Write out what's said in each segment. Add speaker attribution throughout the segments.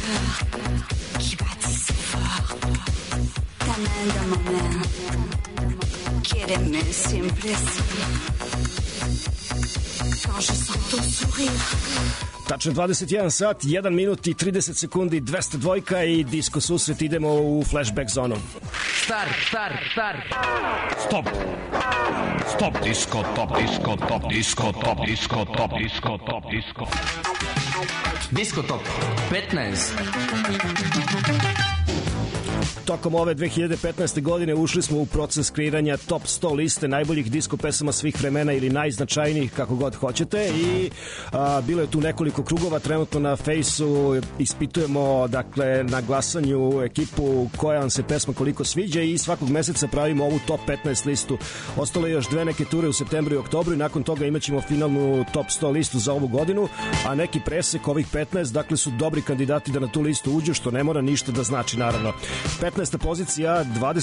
Speaker 1: cœur qui battit si fort. Ta main dans ma main. Quiéreme siempre así. Quand je sens ton sourire.
Speaker 2: Tačno 21 sat, 1 minut i 30 sekundi, 202 i Disco susret, idemo u flashback zonu.
Speaker 3: Start. Stop. Stop disco, top disco, top disco, top disco, top disco, top disco. Disco top 15.
Speaker 2: Tokom ove 2015. godine ušli smo u proces kreiranja top 100 liste najboljih disko pesama svih vremena ili najznačajnijih, kako god hoćete, i bilo je tu nekoliko krugova. Trenutno na Fejsu ispitujemo, dakle, na glasanju ekipu koja vam se pesma koliko sviđa i svakog meseca pravimo ovu top 15 listu. Ostalo je još 2 neke ture u septembru i oktobru i nakon toga imaćemo finalnu top 100 listu za ovu godinu, a neki presek ovih 15, dakle, su dobri kandidati da na tu listu uđu, što ne mora ništa da znači, naravno. 15. pozicija,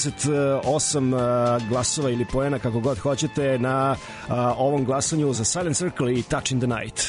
Speaker 2: 28 glasova ili poena, kako god hoćete, na ovom glasanju za Silent Circle i Touch in the Night.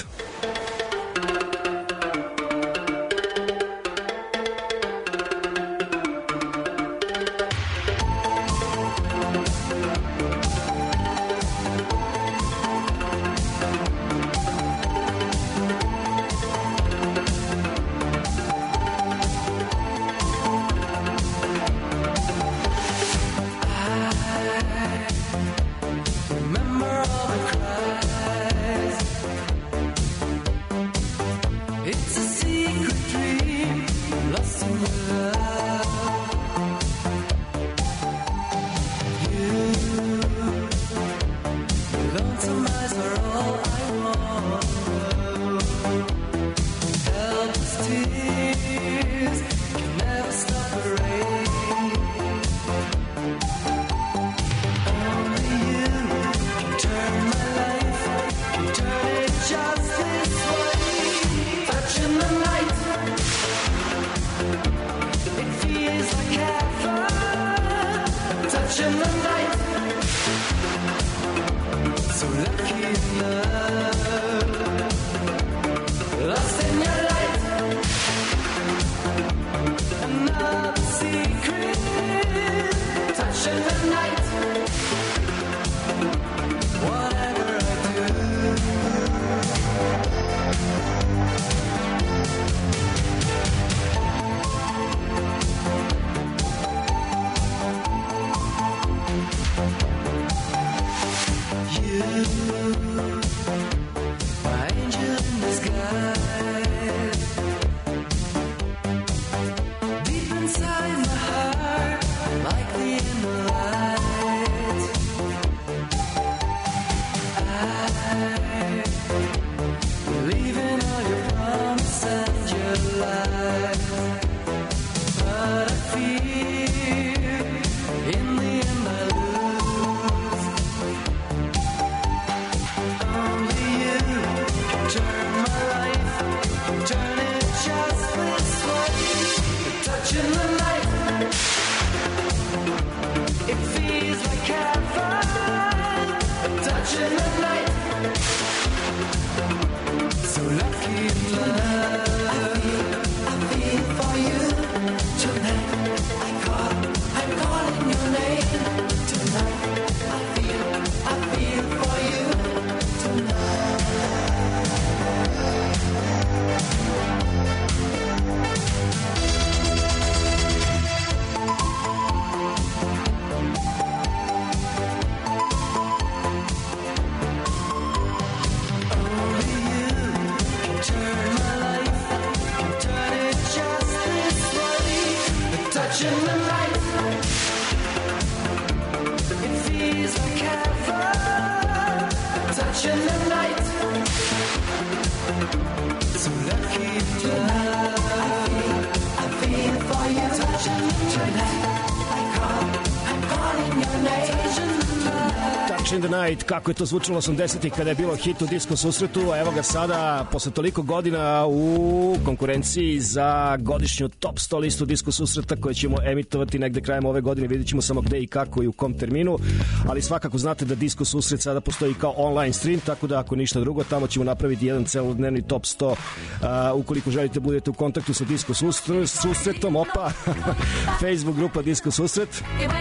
Speaker 2: Touch in the Night, kako je to zvučalo 80-ih kada je bilo hit u disco susretu, a evo ga sada, posle toliko godina u konkurenciji za godišnju top 100 listu disco susreta koje ćemo emitovati negde krajem ove godine, vidjet ćemo samo gde i kako i u kom terminu, ali svakako znate da disco susret sada postoji kao online stream, tako da ako ništa drugo, tamo ćemo napraviti jedan celodnevni top 100, ukoliko želite budete u kontaktu sa disco susretom, opa, Facebook grupa Disco susret.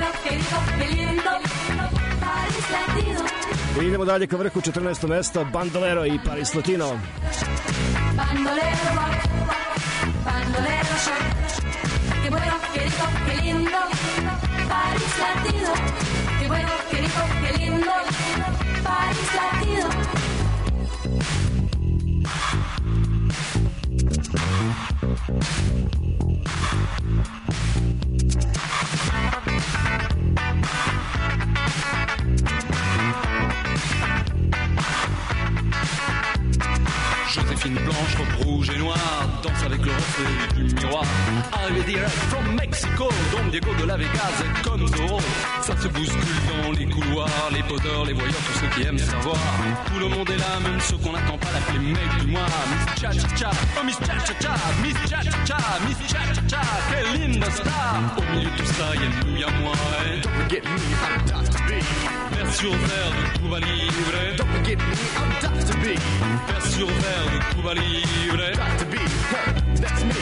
Speaker 2: I idemo dalje ka vrhu 14. mesta, Bandolero i Paris Latino.
Speaker 4: Bandolero rock, bandolero shock, que bueno, que rico, que lindo, Paris Latino, que bueno, que rico, que lindo, Paris Latino.
Speaker 5: Joséphine blanche, robe rouge et noire, danse avec le reflet du miroir. Arrivé direct from Mexico, Don Diego de la Vegas est comme Zorro. Ça se bouscule dans les couloirs, les poseurs, les voyeurs, tous ceux qui aiment savoir. Tout le monde est là, même ceux qu'on n'attend pas, l'appeler mec du mois. Miss Cha-Cha-Cha, oh Miss Cha-Cha-Cha, Miss Cha-Cha-Cha, Miss Cha-Cha-Cha, quelle linda star. Au milieu de tout ça, y'a nous, y'a moi. Don't forget me, I'm Dr. B. Vers sur verre de Cuba Libre. Don't forget me, I'm Dr. B. Vers sur verre de Cuba Libre. Dr. B, that's me.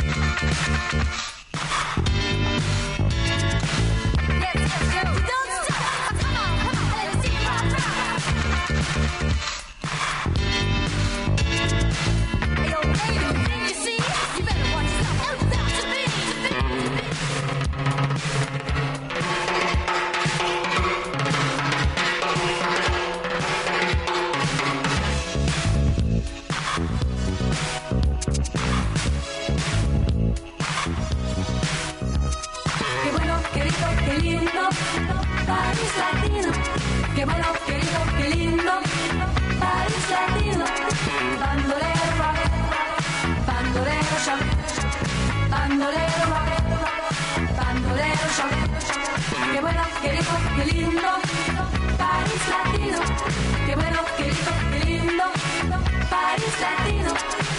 Speaker 4: Paris Latino, qué bueno, qué rico, qué lindo, Paris Latino, bandolero rock, bandolero shock, bandolero rock, bandolero shock, qué bueno, qué rico, qué lindo, Paris Latino, qué bueno, qué rico, qué lindo, Paris Latino.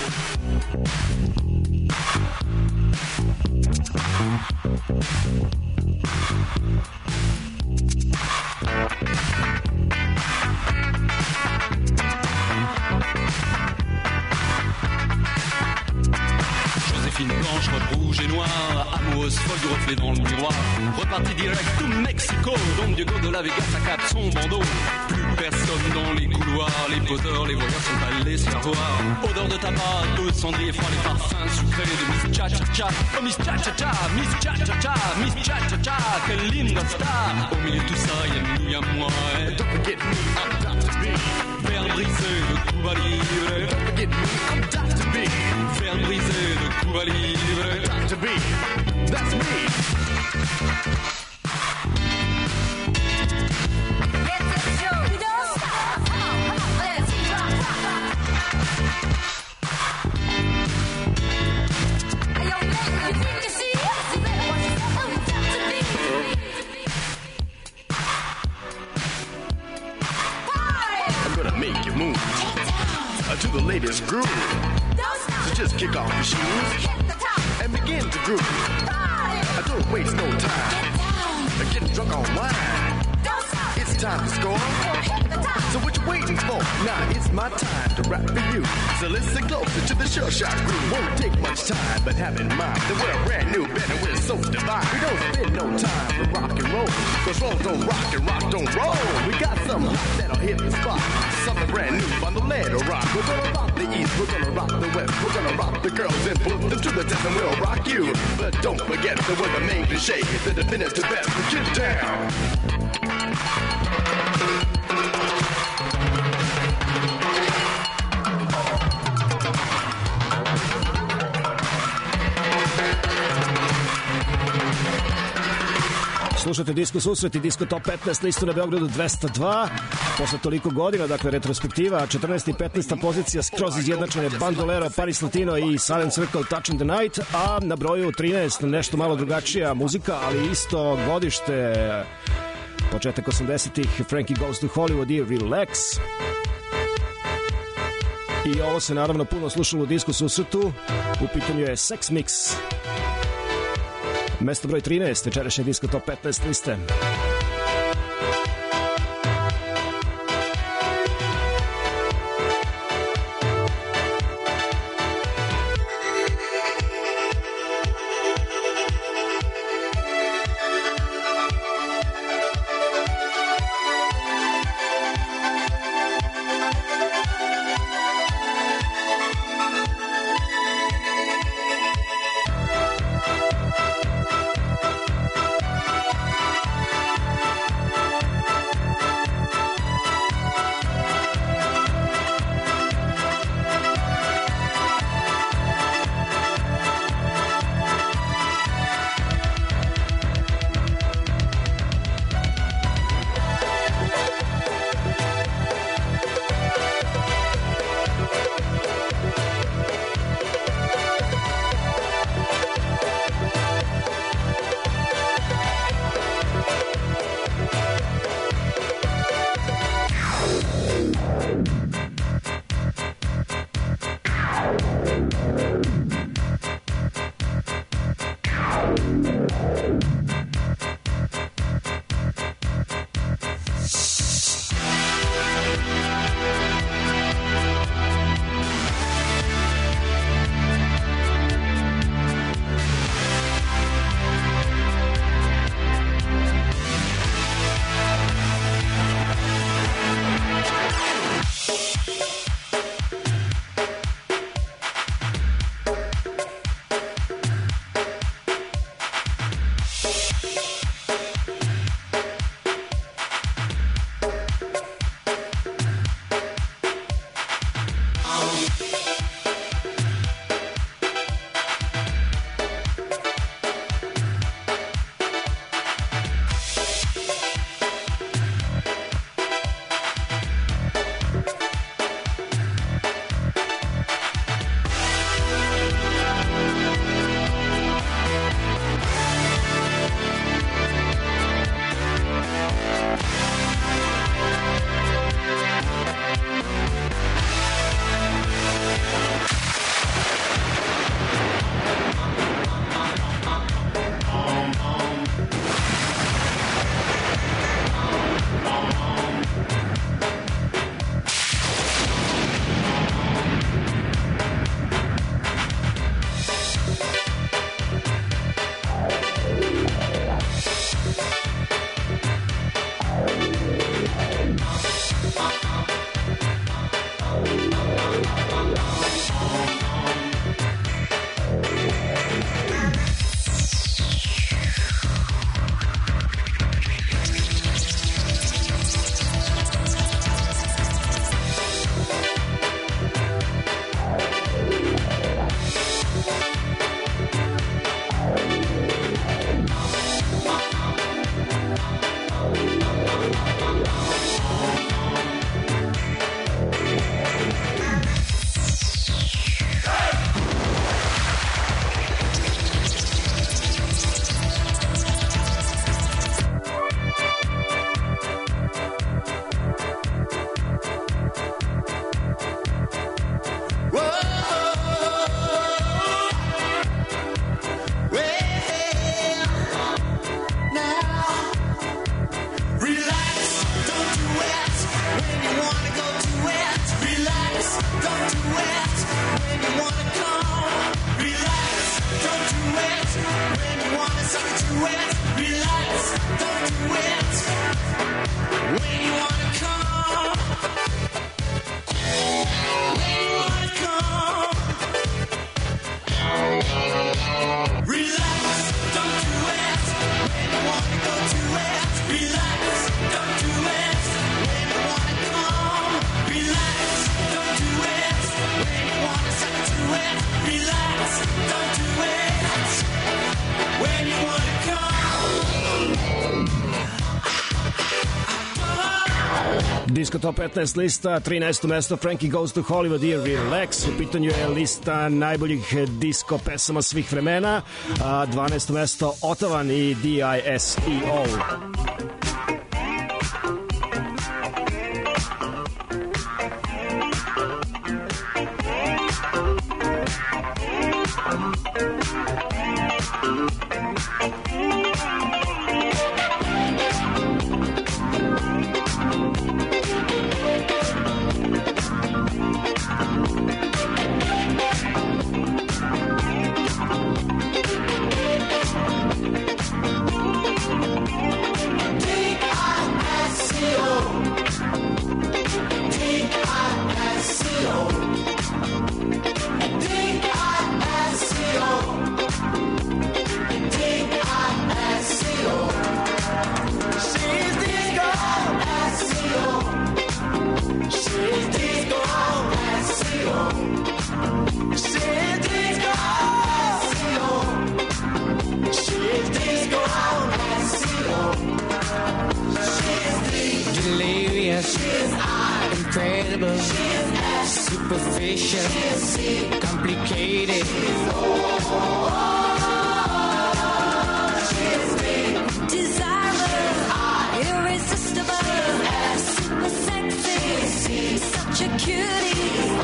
Speaker 5: Joséphine blanche, robe rouge et noire, amoureuse folle du reflet dans le miroir. Reparti direct to Mexico, Don Diego de la Vegas accap son bandeau. Plus personne dans les couloirs, les poseurs, les voyeurs sont allés se faire voir. Odeur de tabac, de cendrier froid, les parfums sucrés de Miss Cha-Cha-Cha. Oh Miss Cha-Cha-Cha, Miss Cha-Cha-Cha, Miss Cha-Cha-Cha, quelle linda star. Au milieu de tout ça, y'a nous, y'a moi. Don't forget me, I'm Dr. B. Verre brisé de Cuba Libre. Don't forget me, I'm Dr. B. Verre brisé de Cuba Libre. Dr. B, that's me. To the latest groove. So just kick off your shoes and begin to groove. I don't waste no time. Getting drunk on wine. It's time to score. So what you waiting for? Now it's my time to rap for you. So listen closer to the sure shot groove. Won't take much time, but have in mind that we're a brand new band and we're so divine. We don't spend no time for rock and roll. Cause roll don't rock and rock don't roll. We got something hot that'll hit the spot. Something brand new on the lead rock. We're gonna rock the east, we're gonna rock the west. We're gonna rock the girls and put them to the test and we'll rock you. But don't forget that we're the main cliche, the definitive best. Get down.
Speaker 2: Slušate Disco susret i Disco Top 15 listu na Beogradu 202. Posle toliko godina, dakle retrospektiva, 14. i 15. pozicija skroz izjednačene Bandolero, Paris Latino i Silent Circle Touch in the Night, a na broju 13 nešto malo drugačija muzika, ali isto godište početak 80-ih, Frankie Goes to Hollywood i Relax. I ovo se naravno puno slušalo u disku susretu. U pitanju je Sex Mix. Mesto broj 13, večerašnje Disco Top 15 liste. Disco Top 15 lista, 13. mesto Frankie Goes to Hollywood i Relax. U pitanju je lista najboljih disco pesama svih vremena. 12. mesto Otavan i D.I.S.E.O.
Speaker 6: Incredible, superficial, complicated.
Speaker 1: Desirable, irresistible, super sexy, such a cutie.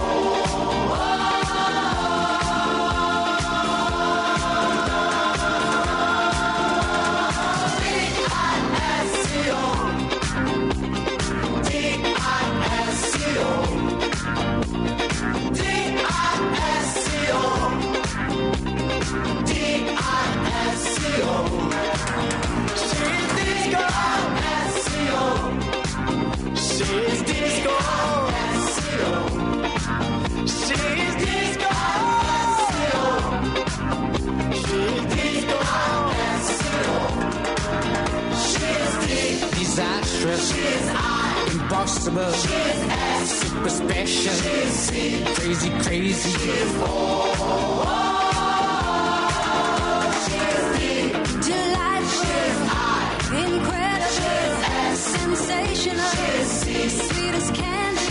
Speaker 6: Disastrous, impossible, super special, crazy, crazy.
Speaker 1: Delightful, incredible, sensational, sweet as candy.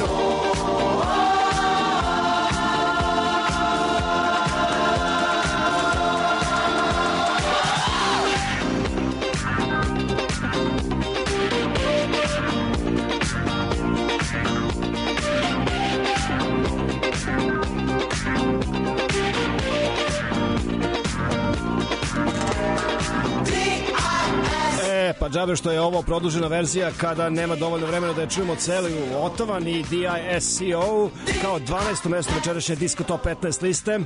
Speaker 2: Pa džabe što je ovo produžena verzija kada nema dovoljno vremena da je čujemo celu Otovan i DISCO kao 12. mesto večerašnje Disco Top 15 liste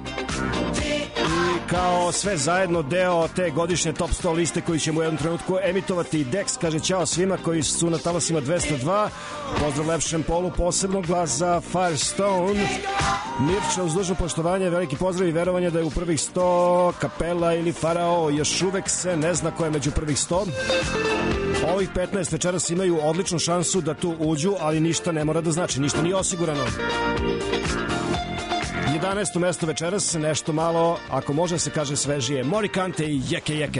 Speaker 2: i kao sve zajedno deo te godišnje Top 100 liste koji ćemo u jednom trenutku emitovati. Dex kaže ćao svima koji su na talasima 202, pozdrav lepšem polu, posebno glas za Firestone. Mirča, uz dužno poštovanje, veliki pozdrav i verovanje da je u prvih 100 Kapela ili Farao, još uvek se ne zna ko je među prvih 100. Ovih 15 večeras imaju odličnu šansu da tu uđu, ali ništa ne mora da znači, ništa nije osigurano. 11. mesto večeras, nešto malo, ako može se kaže svežije, Morikante i Jeke Jeke.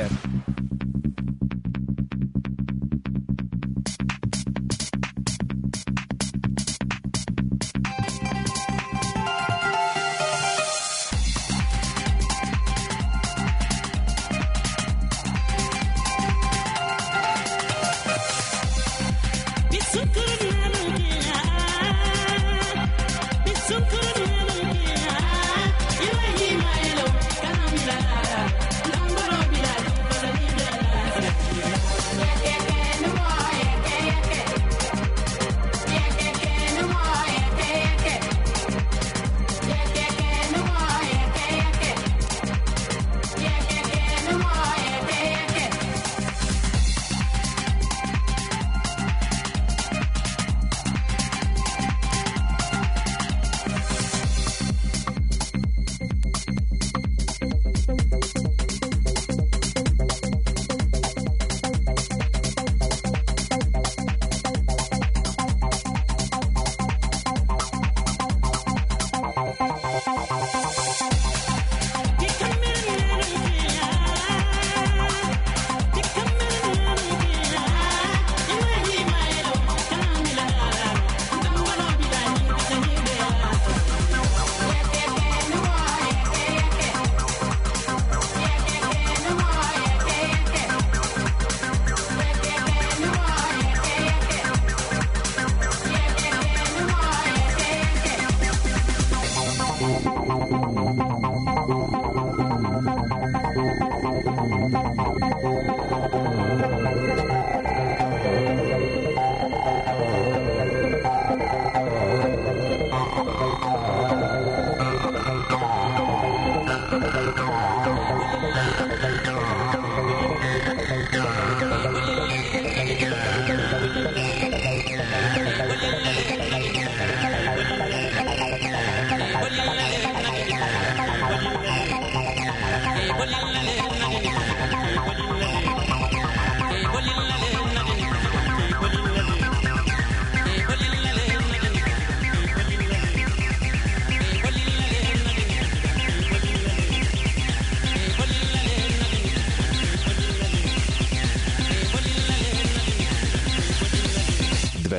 Speaker 7: Don't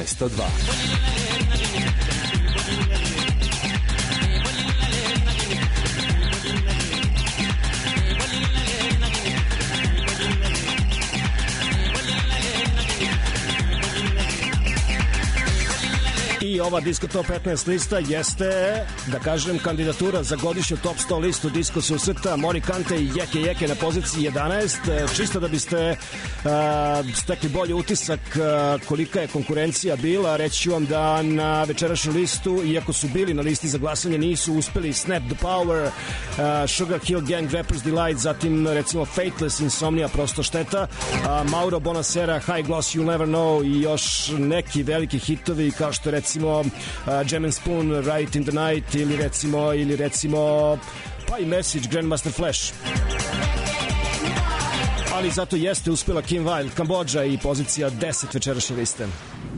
Speaker 7: 202.
Speaker 2: I ova Disco Top 15 lista jeste, da kažem, kandidatura za godišnju Top 100 listu Disco susreta Mori Kante i Jeke Jeke na poziciji 11. Čisto da biste stekli bolji utisak kolika je konkurencija bila, reći ću vam da na večerašnju listu, iako su bili na listi za glasanje, nisu uspeli Snap the Power, Sugar Hill Gang, Rapper's Delight, zatim recimo Fateless, Insomnia, prosto šteta, Mauro Bonasera, High Gloss, You'll Never Know i još neki veliki hitovi kao što recimo Jam and Spoon, Right in the Night ili recimo pa i Message, Grandmaster Flash. Ali zato jeste uspela Kim Wilde, Kambodža i pozicija 10 večerašnje liste.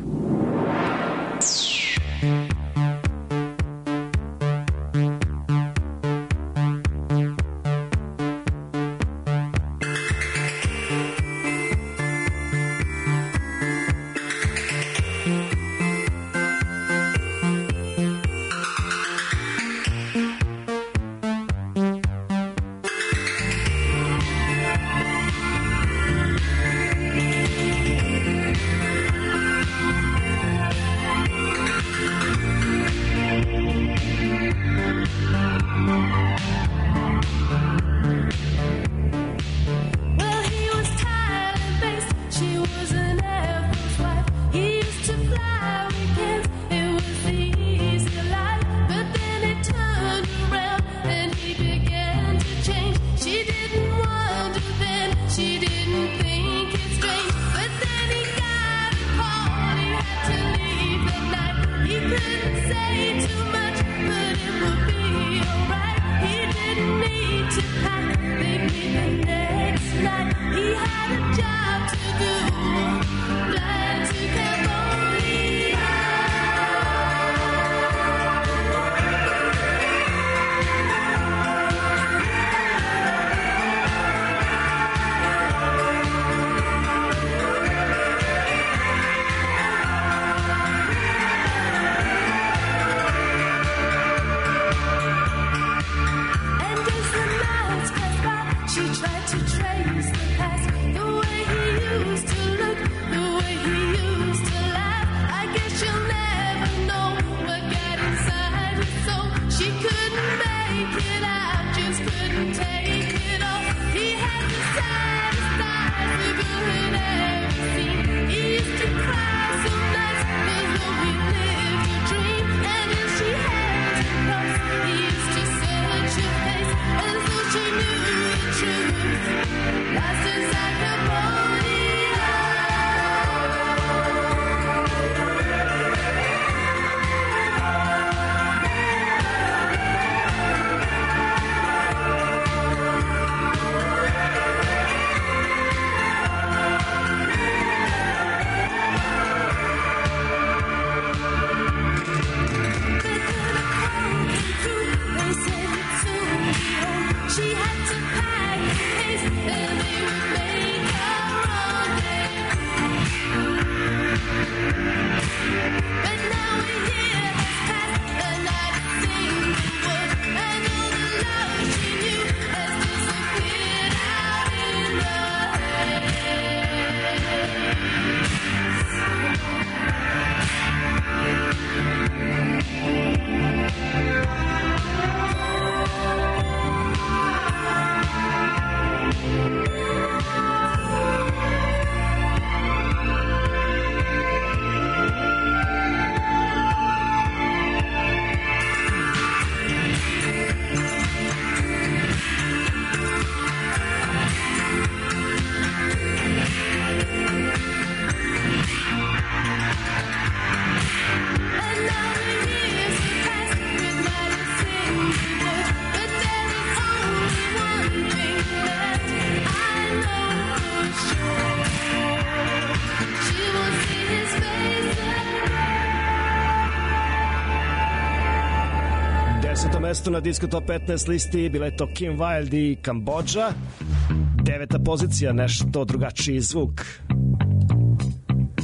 Speaker 2: Mesto na Disco Top 15 listi bila je to Kim Wilde i Kambodža. 9. pozicija, nešto drugačiji zvuk.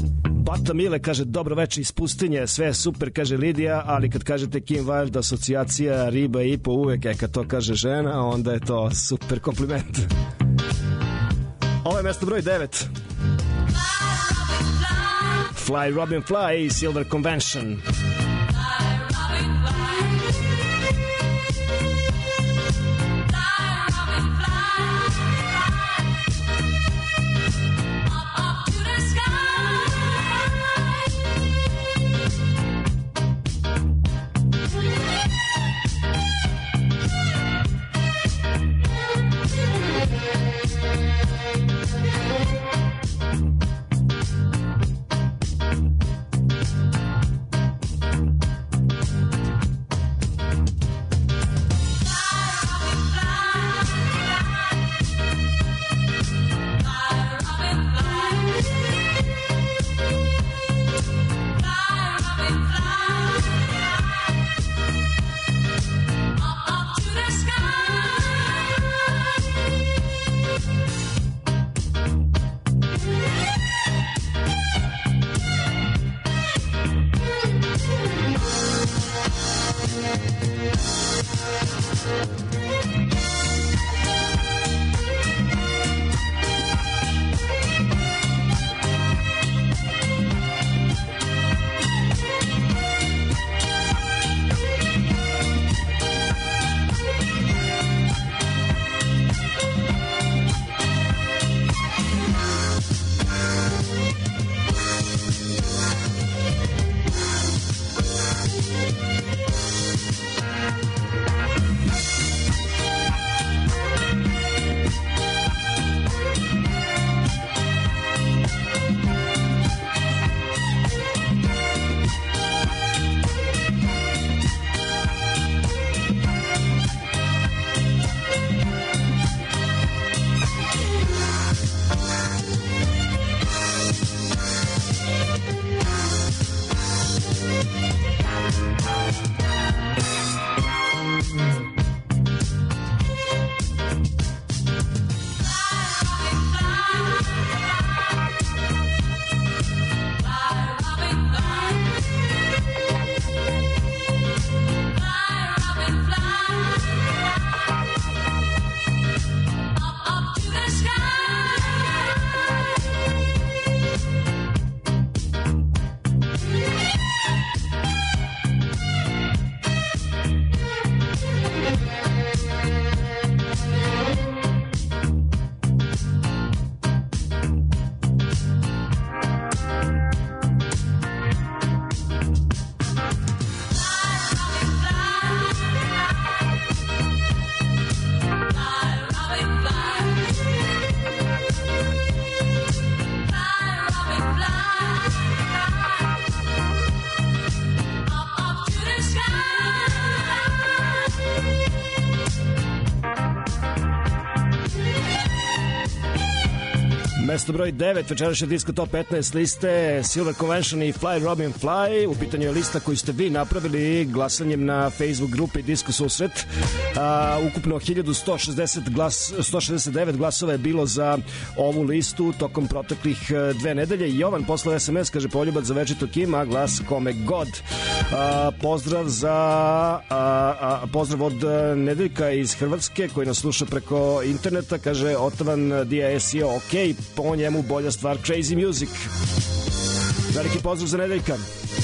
Speaker 2: Bata Mile kaže dobro veče iz pustinje, sve je super, kaže Lidija, ali kad kažete Kim Wilde asocijacija riba i po uvek, kad to kaže žena, onda je to super kompliment. Ovo je mesto broj 9. Fly Robin Fly, Silver Convention. Mesto broj 9, večerašnje Disco Top 15 liste, Silver Convention i Fly Robin Fly. U pitanju je lista koju ste vi napravili glasanjem na Facebook grupi Disco Susret. Ukupno 1169 glasova je bilo za ovu listu tokom proteklih 2 nedelje. Jovan poslao SMS, kaže poljubac za večito Kima, glas kome god. Pozdrav pozdrav od Nedeljka iz Hrvatske koji nas sluša preko interneta, kaže Otavan DSO, ok, po njemu bolja stvar Crazy Music. Veliki pozdrav za Nedeljka.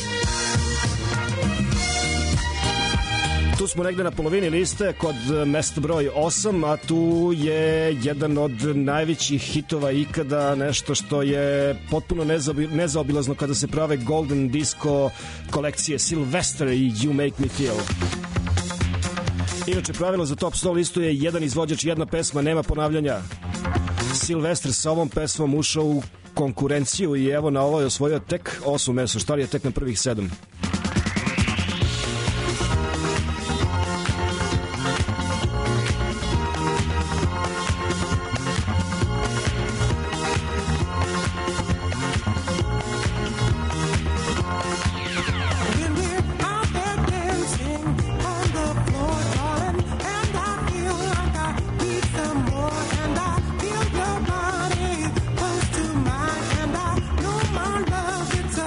Speaker 2: Tu smo negde na polovini liste kod mesta broj 8, a tu je jedan od najvećih hitova ikada, nešto što je potpuno nezaobilazno kada se prave Golden Disco kolekcije, Sylvester i You Make Me Feel. Inače, pravilo za top 100 listu je jedan izvođač, jedna pesma, nema ponavljanja. Sylvester sa ovom pesmom ušao u konkurenciju i evo na ovo je osvojio tek 8 mesto, šta li je tek na prvih 7.
Speaker 7: It's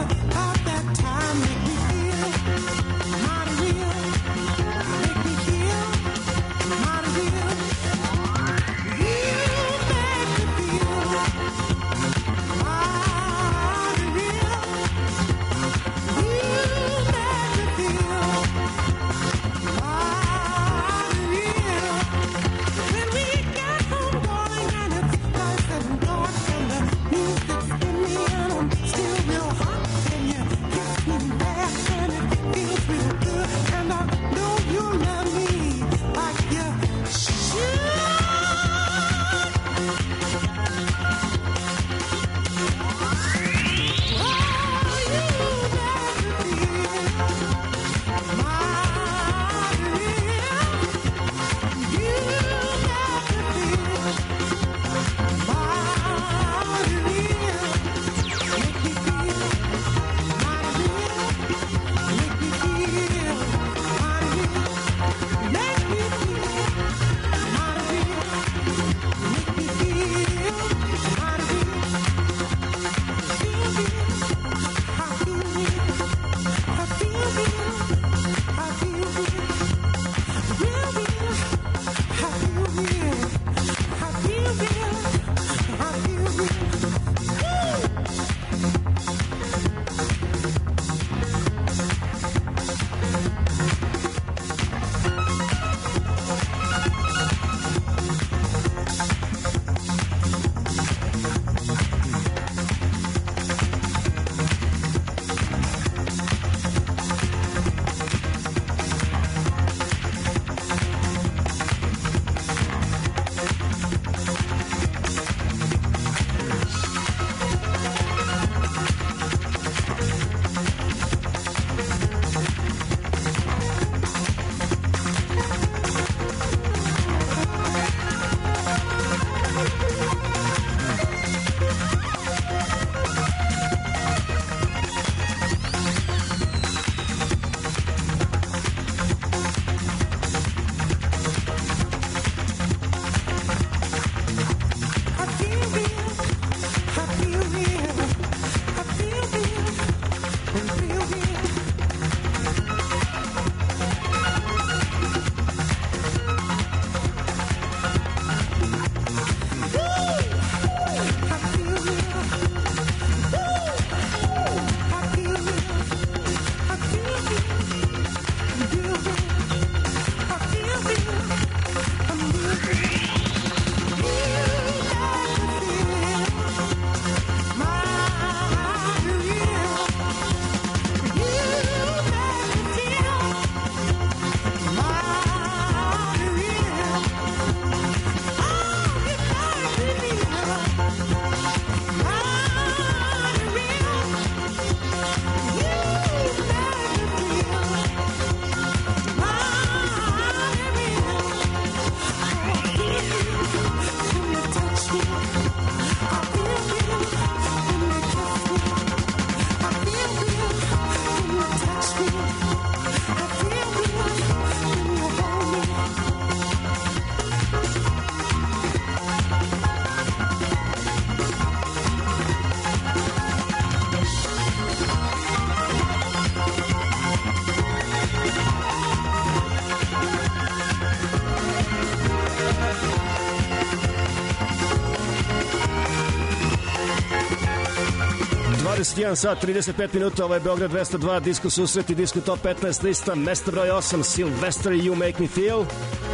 Speaker 2: 21 sat, 35 minuta, ovo je Beograd 202, Disko susret i Disko Top 15 lista, mesto broj 8, Sylvester i You Make Me Feel.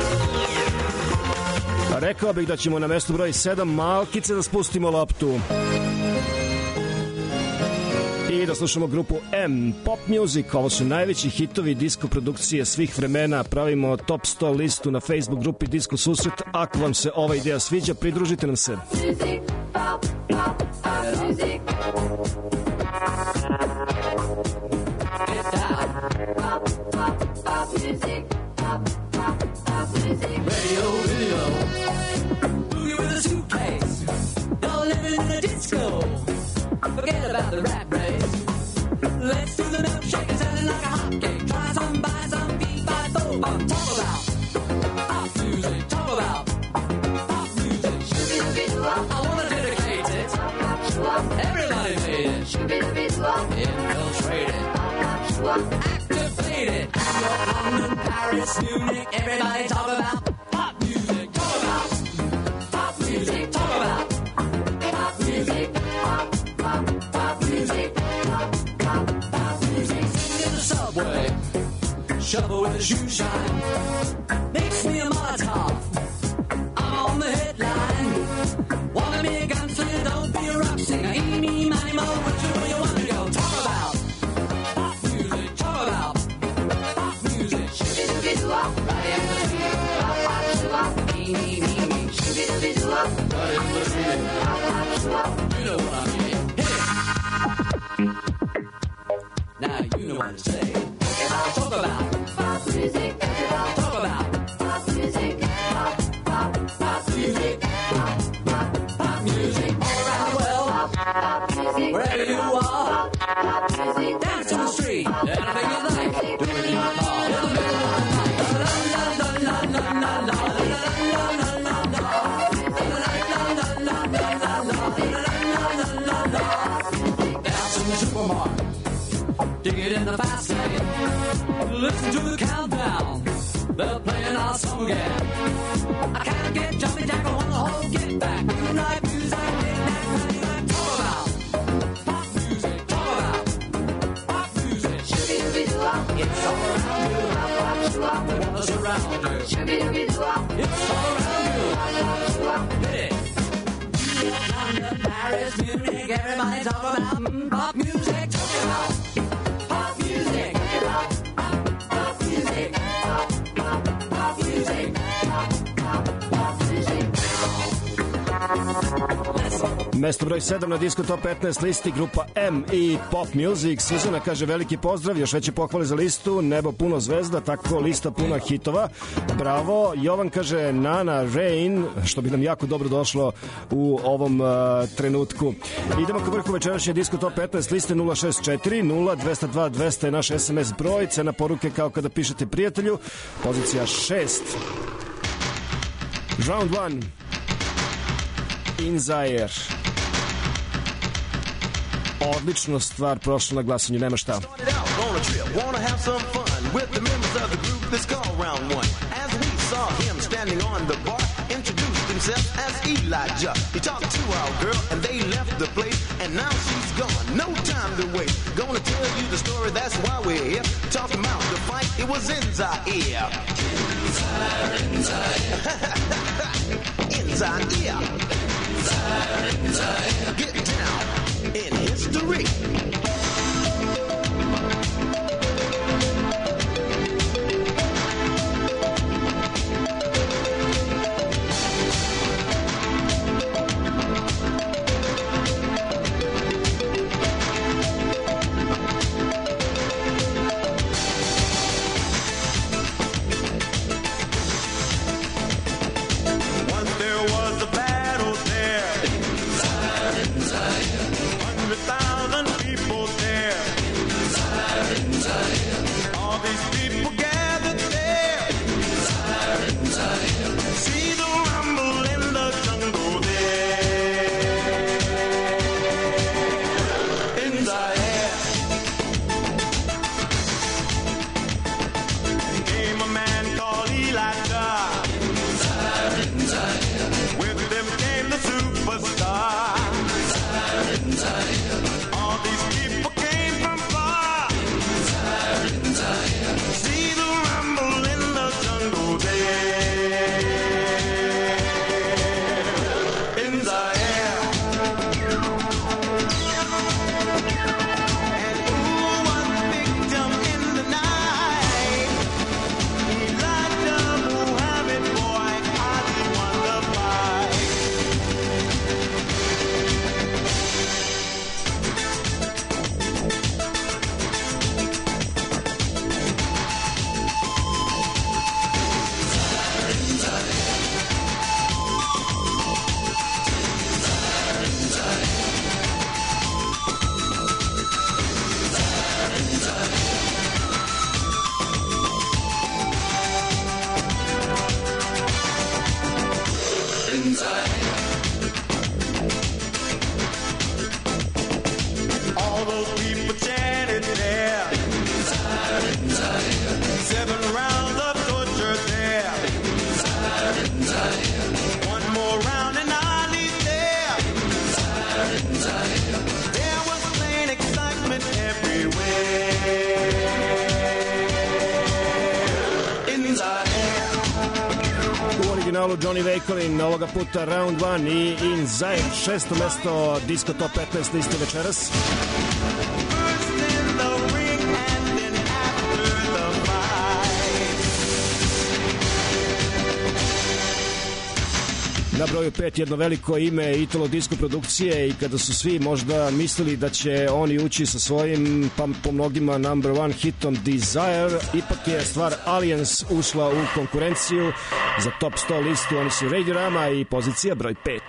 Speaker 2: Rekao bih da ćemo na mestu broj 7 malkice da spustimo loptu. I da slušamo grupu M, Pop Music, ovo su najveći hitovi disko produkcije svih vremena, pravimo top 100 listu na Facebook grupi Disko susret, ako vam se ova ideja sviđa, pridružite nam se.
Speaker 4: Music, pop, pop, pop music. Get down. Pop, pop, pop music. Pop, pop, pop music. Radio, video. Boogie with a suitcase. You're living in a disco. Forget about the rat race. Let's do the milkshake and sell it like a hotcake. Try some, buy some, beat by four. Talk about pop music. Talk about pop music. I wanna dedicate it. Everybody made it. Infiltrate it. Activate it. London, Paris, Munich. Everybody talk about pop music. Talk about pop music. Talk about pop music. Pop, pop, pop music. Pop, pop, pop music. Sitting in the subway. Shuffle with a shoe shine. Makes me a Molotov. I'm on the headline. Wanna be a gunslinger, don't be a rock singer. Eeny, miny, mo, which way you wanna go? Talk about pop music. Talk about pop music. Right in the street. Eeny, meeny. Right in the street. You know what I mean. Hit it. Now you know what to say. Talk about pop music. Talk about pop music. Pop, pop, pop music. Pop, pop, pop music. All around the world. Pop music. Wherever you are. Pop music. Dance in the street. Anything you like. Do it in your car. In the middle of the night. La la la la la la la la la la la la. Dance in the supermarket. Dig it in the fast lane. Listen to the countdown. They're playing our song again. I can't get jumpy jack, I want the whole get back. You like music, knick-knack, paddywhack. Talk about pop music. Talk about pop music. It's all around you. I wanna surround you. It's all around you. Hit it. London, Paris, Munich, everybody talk about pop music. Talk about pop music. Pop music. Pop music. Pop music.
Speaker 2: Mesto broj 7 na Disko Top 15 listi, grupa M i Pop Music. Suzana kaže veliki pozdrav, još veće pohvale za listu, nebo puno zvezda, tako lista puna hitova. Bravo. Jovan kaže Nana Rain, što bi nam jako dobro došlo u ovom trenutku. Idemo ka vrhu večerašnje Disko Top 15 liste. 064 0202 200 je naš SMS broj, cena poruke kao kada pišete prijatelju, pozicija 6. Round 1 In Zaire. Odlična stvar, prošla na glasanju, nema šta.
Speaker 5: As Elijah, he talked to our girl and they left the place and now she's gone, no time to wait. Gonna tell you the story, that's why we're here. Talking about the fight, it was in Zaire. In Zaire, in Zaire. In Zaire. In Zaire. Get down in history. Once there was a battle there.
Speaker 2: kanalu Johnny Wakelin, ovoga puta Round 1 i Inside, 6. mesto Disco Top 15 liste večeras. Na broju 5 jedno veliko ime Italo disco produkcije i kada su svi možda mislili da će oni ući sa svojim, pa po mnogima number one hitom Desire, ipak je stvar Aliens ušla u konkurenciju za top 100 listu. Oni su Radiorama i pozicija broj 5.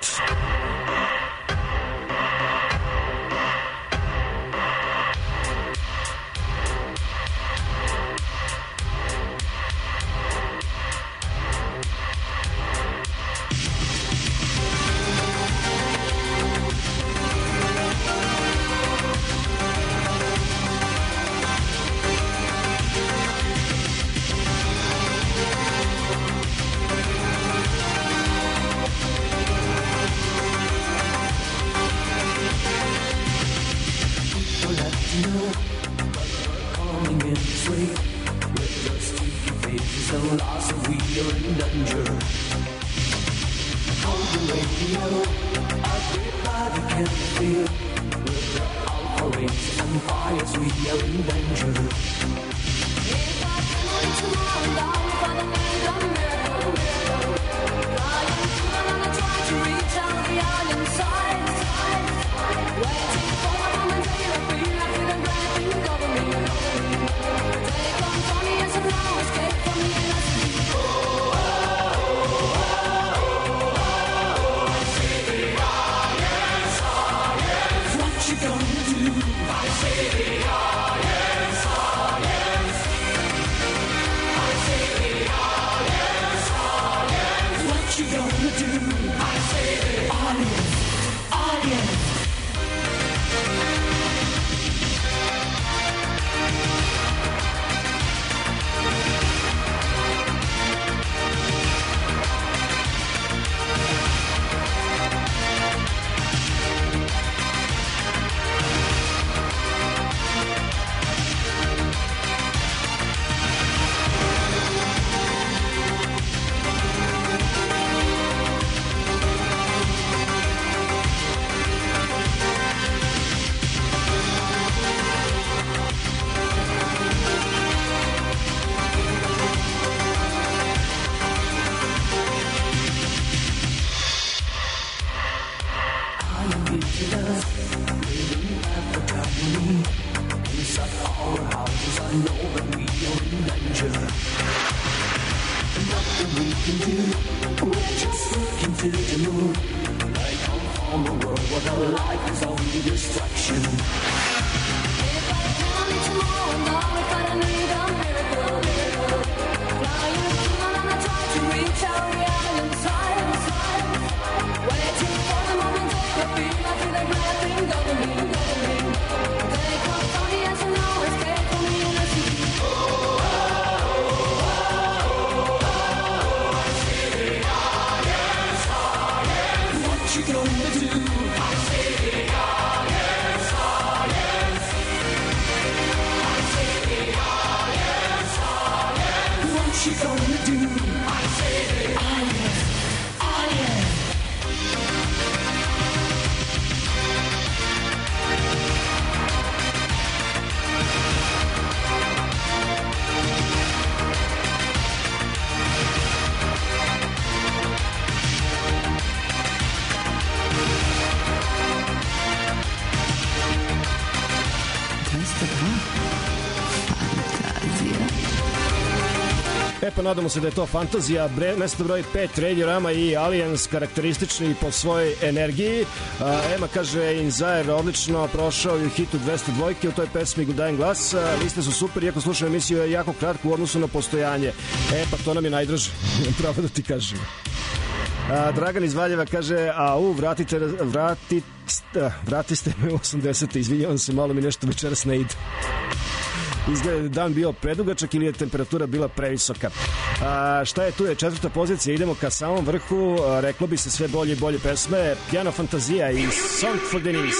Speaker 2: Pa nadamo se da je to fantazija. Mesto broj 5 Radiorama i Aliens, karakteristični po svojoj energiji. Ema kaže Inzair odlično prošao i u hitu 202 u toj pesmi Good Dying Glass. Liste su super, iako slušam emisiju je jako kratko u odnosu na postojanje. Pa to nam je najdraže, pravo da ti kažem. Dragan iz Valjeva kaže vratiste me u 80. Izvinjavam se, malo mi nešto večeras ne ide. Izgleda da je dan bio predugačak ili je temperatura bila previsoka. Šta je tu? Je 4. pozicija, idemo ka samom vrhu. Reklo bi se sve bolje i bolje pesme. Piano Fantazija i Song for Denise.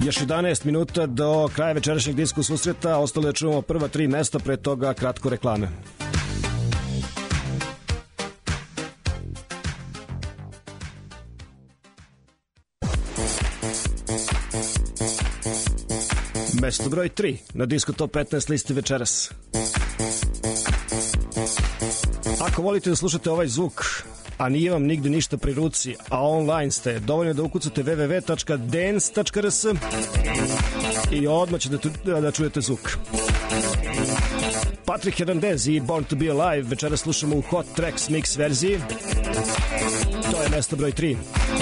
Speaker 2: Još 11 minuta do kraja večerašnjeg disko susreta, ostalo da čujemo prva 3 mesta, pre toga kratko reklame. Mesto broj 3 na Disco Top 15 listi večeras. Ako volite da slušate ovaj zvuk, a nije vam nigde ništa pri ruci, a online ste, dovoljno da ukucate www.dance.rs i odmah ćete da čujete zvuk. Patrick Hernandez i Born to be Alive večera slušamo u Hot Tracks Mix verziji. To je mesto broj 3.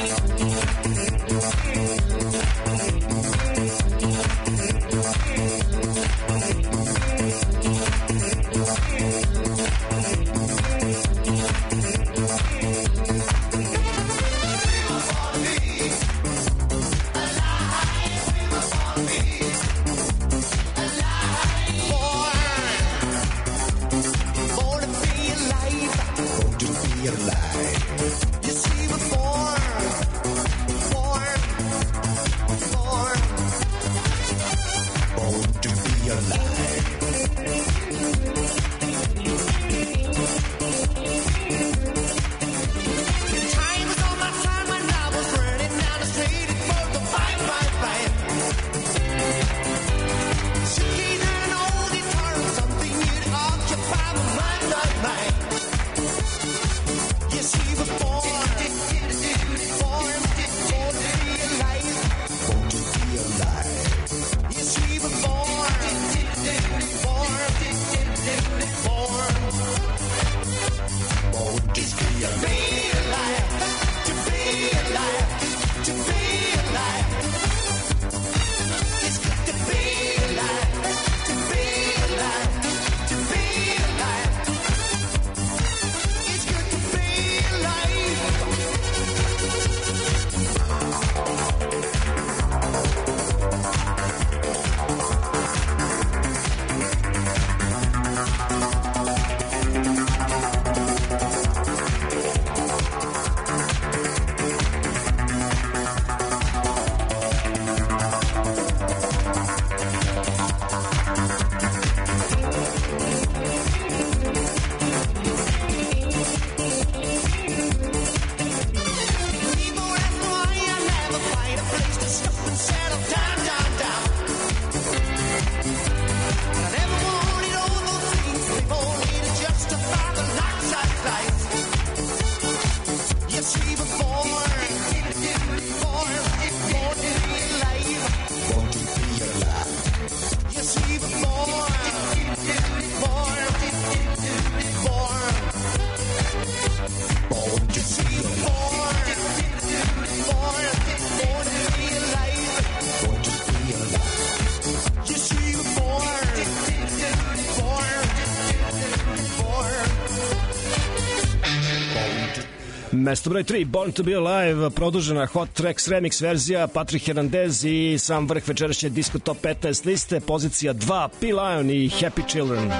Speaker 2: Mesto broj 3, Born to be Alive, produžena Hot Tracks Remix verzija, Patrick Hernandez i sam vrh večerašnje Disco Top 15 liste, pozicija 2, P-Lion i Happy Children.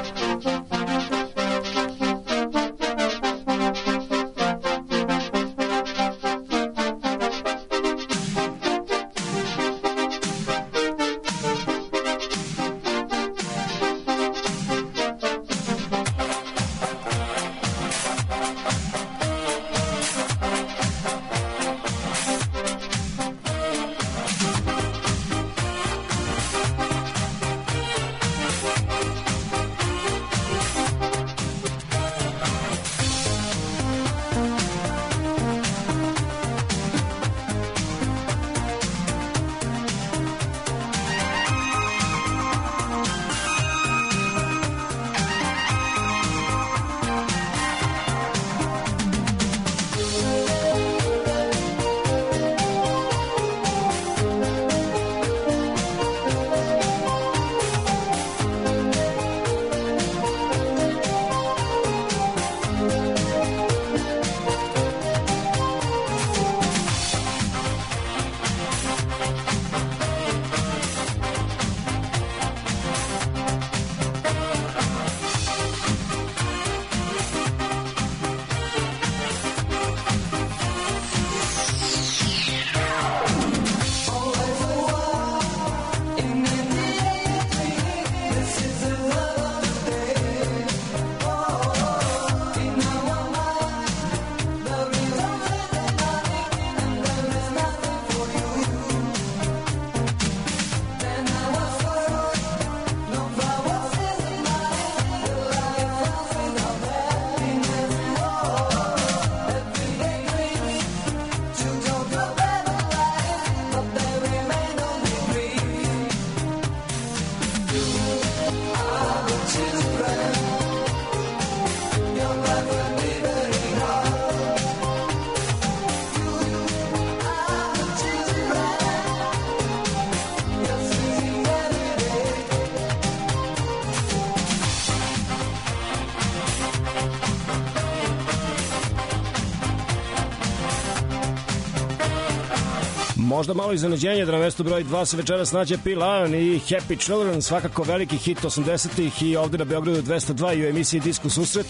Speaker 2: Možda malo iznenađenje da na mestu broj 2 se večeras nađe P. Lion i Happy Children, svakako veliki hit 80-ih i ovde na Beogradu 202 i u emisiji Disko Susret.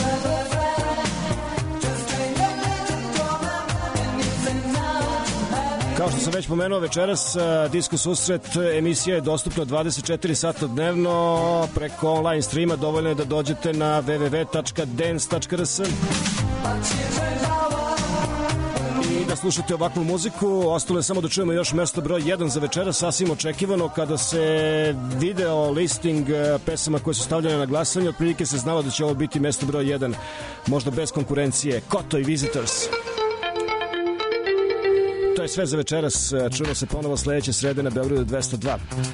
Speaker 2: Kao što sam već pomenuo, večeras Disko Susret emisija je dostupna 24 sata dnevno preko online streama. Dovoljno je da dođete na www.dance.rs i da slušate ovakvu muziku. Ostalo je samo da čujemo još mesto broj 1 za večeras, sasvim očekivano. Kada se video listing pesama koje su stavljene na glasanje, otprilike se znalo da će ovo biti mesto broj 1, možda bez konkurencije. Koto i Visitors. To je sve za večeras. Čujemo se ponovo sledeće srede na Beogradu 202.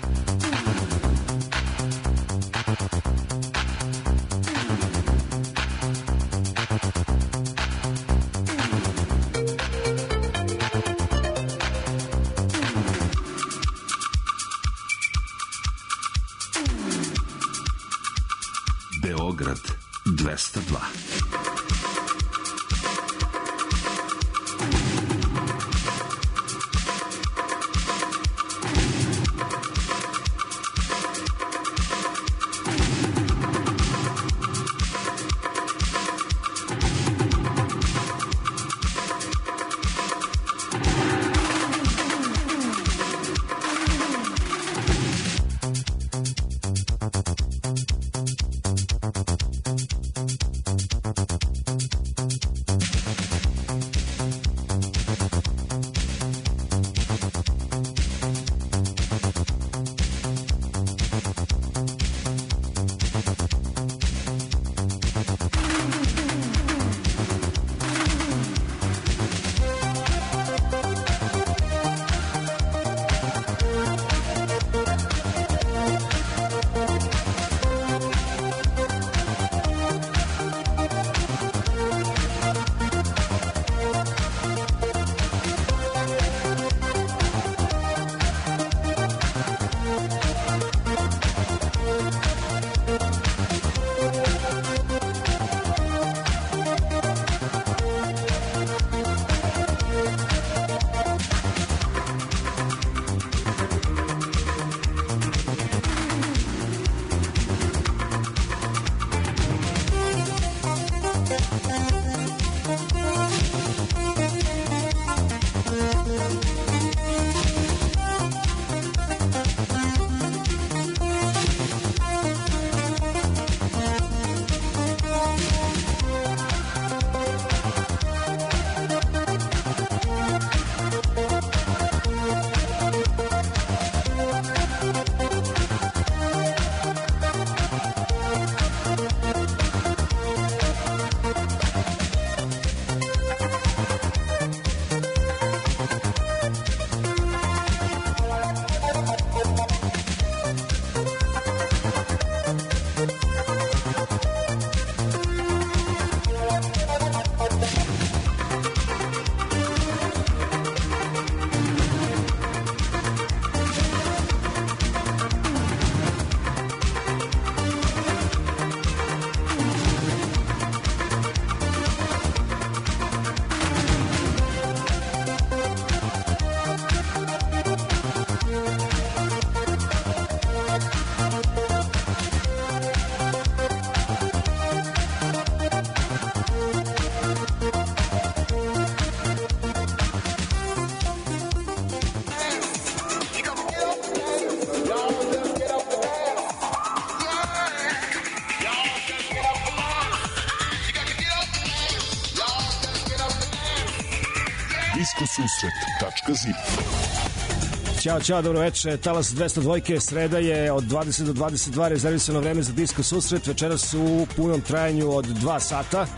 Speaker 3: Beograd 202.
Speaker 7: Diskosusret.zip.
Speaker 2: Ćao, dobro večer. Talas 202, sreda je od 20 do 22, rezervisano vreme za Disko Susret. Večeras u punom trajanju od 2 sata.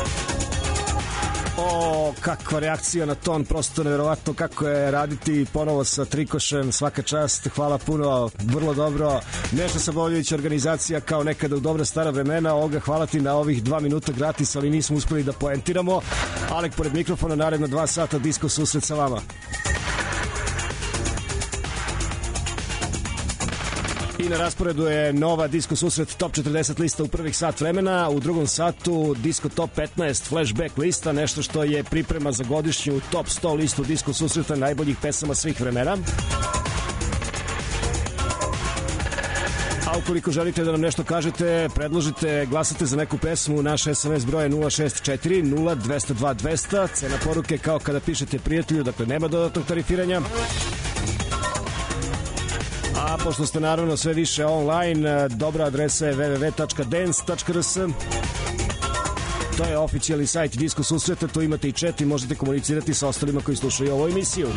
Speaker 2: O, kakva reakcija na ton, prosto neverovatno kako je raditi ponovo sa Trikošem, svaka čast, hvala puno, vrlo dobro. Nešto Saboljević, organizacija kao nekada u dobra stara vremena. Olga, hvala ti na ovih 2 minuta gratis, ali nismo uspeli da poentiramo. Alek pored mikrofona, naredno 2 sata Disko Susret sa vama. I na rasporedu je nova Disco Susret Top 40 lista u prvih sat vremena. U drugom satu Disco Top 15 Flashback lista, nešto što je priprema za godišnju Top 100 listu Disco Susreta najboljih pesama svih vremena. A ukoliko želite da nam nešto kažete, predložite, glasate za neku pesmu, naš SMS broj je 064 0202 200. Cena poruke kao kada pišete prijatelju, dakle nema dodatnog tarifiranja. A pošto ste naravno sve više online, dobra adresa je www.dance.rs. To je oficijalni sajt Disco Susreta, tu imate i chat i možete komunicirati sa ostalima koji slušaju ovu emisiju.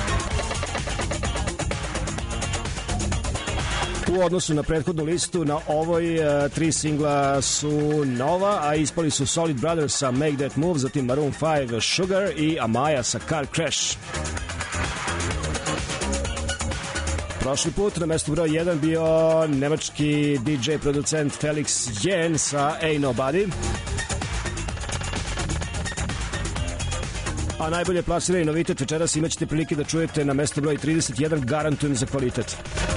Speaker 2: U odnosu na prethodnu listu, na ovoj tri singla su nova, a ispali su Solid Brothers sa Make That Move, zatim Maroon 5 Sugar i Amaya sa Car Crash. Prošli put na mestu broj 1 bio nemački DJ producent Felix Jen sa Ain't Nobody. A najbolje plasirani novitet večeras imat ćete prilike da čujete na mestu broj 31, garantujem za kvalitet.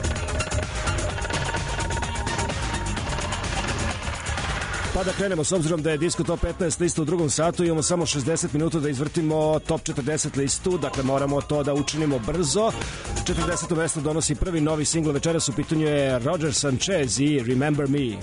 Speaker 2: Pa da krenemo, s obzirom da je Disco Top 15 lista u drugom satu, imamo samo 60 minuta da izvrtimo Top 40 listu, dakle moramo to da učinimo brzo. 40. mesto donosi prvi novi singl večeras, u pitanju je Roger Sanchez i Remember Me.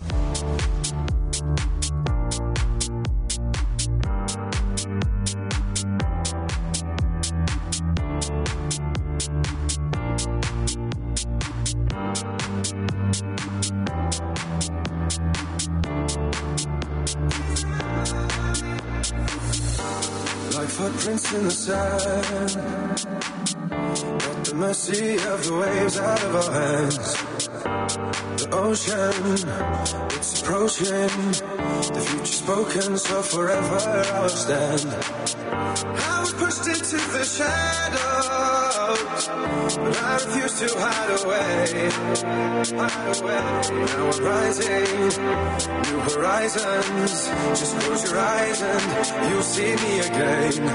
Speaker 8: Footprints in the sand, at the mercy of the waves out of our hands. The ocean, it's approaching, the future spoken, so forever I'll stand. I was pushed into the shadows, but I refuse to hide away. Now I'm rising, new horizons. Just close your eyes and you'll see me again.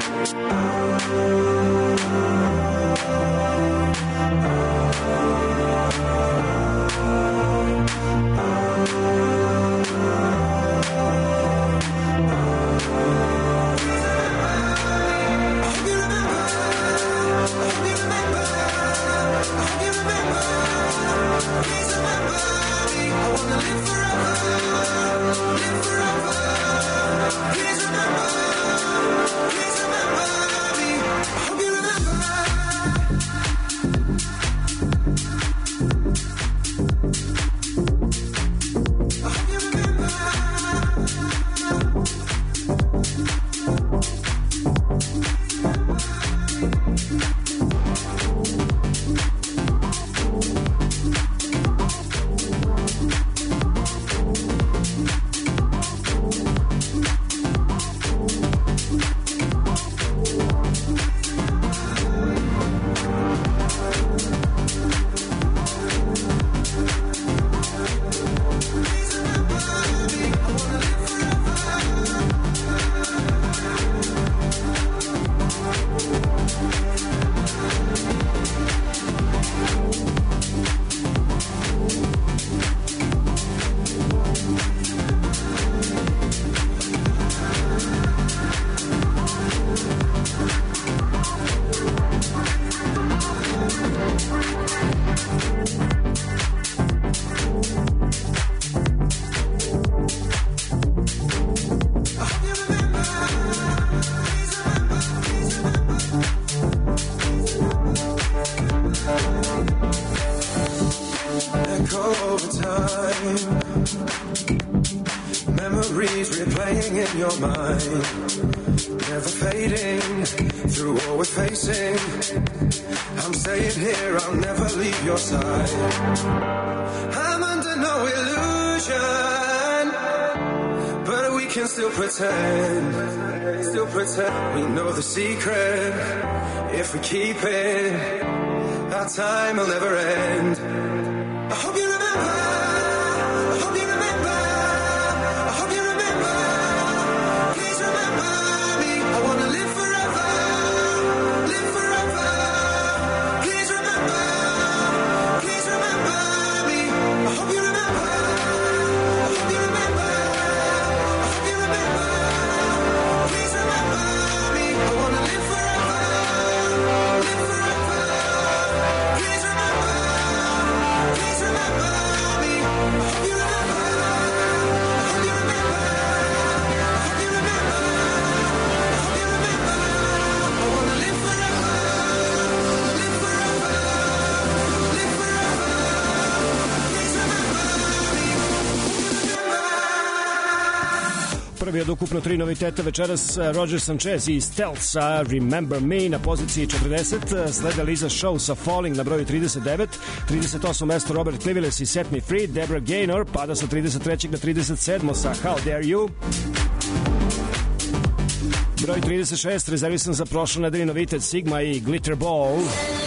Speaker 8: Still pretend we know the secret. If we keep it, our time will never end. I hope you remember, I hope you remember, I hope you remember. Please remember me, I wanna live forever, live forever. Please remember me.
Speaker 2: najavi od ukupno 3 noviteta večeras Roger Sanchez i Stealth sa Remember Me na poziciji 40, slede Lisa Show sa Falling na broju 39, 38 mesto Robert Cliviles i Set Me Free, Deborah Gaynor pada sa 33. na 37. sa How Dare You. Broj 36 rezervisan za prošlo nedelji novitet Sigma i Glitter Ball.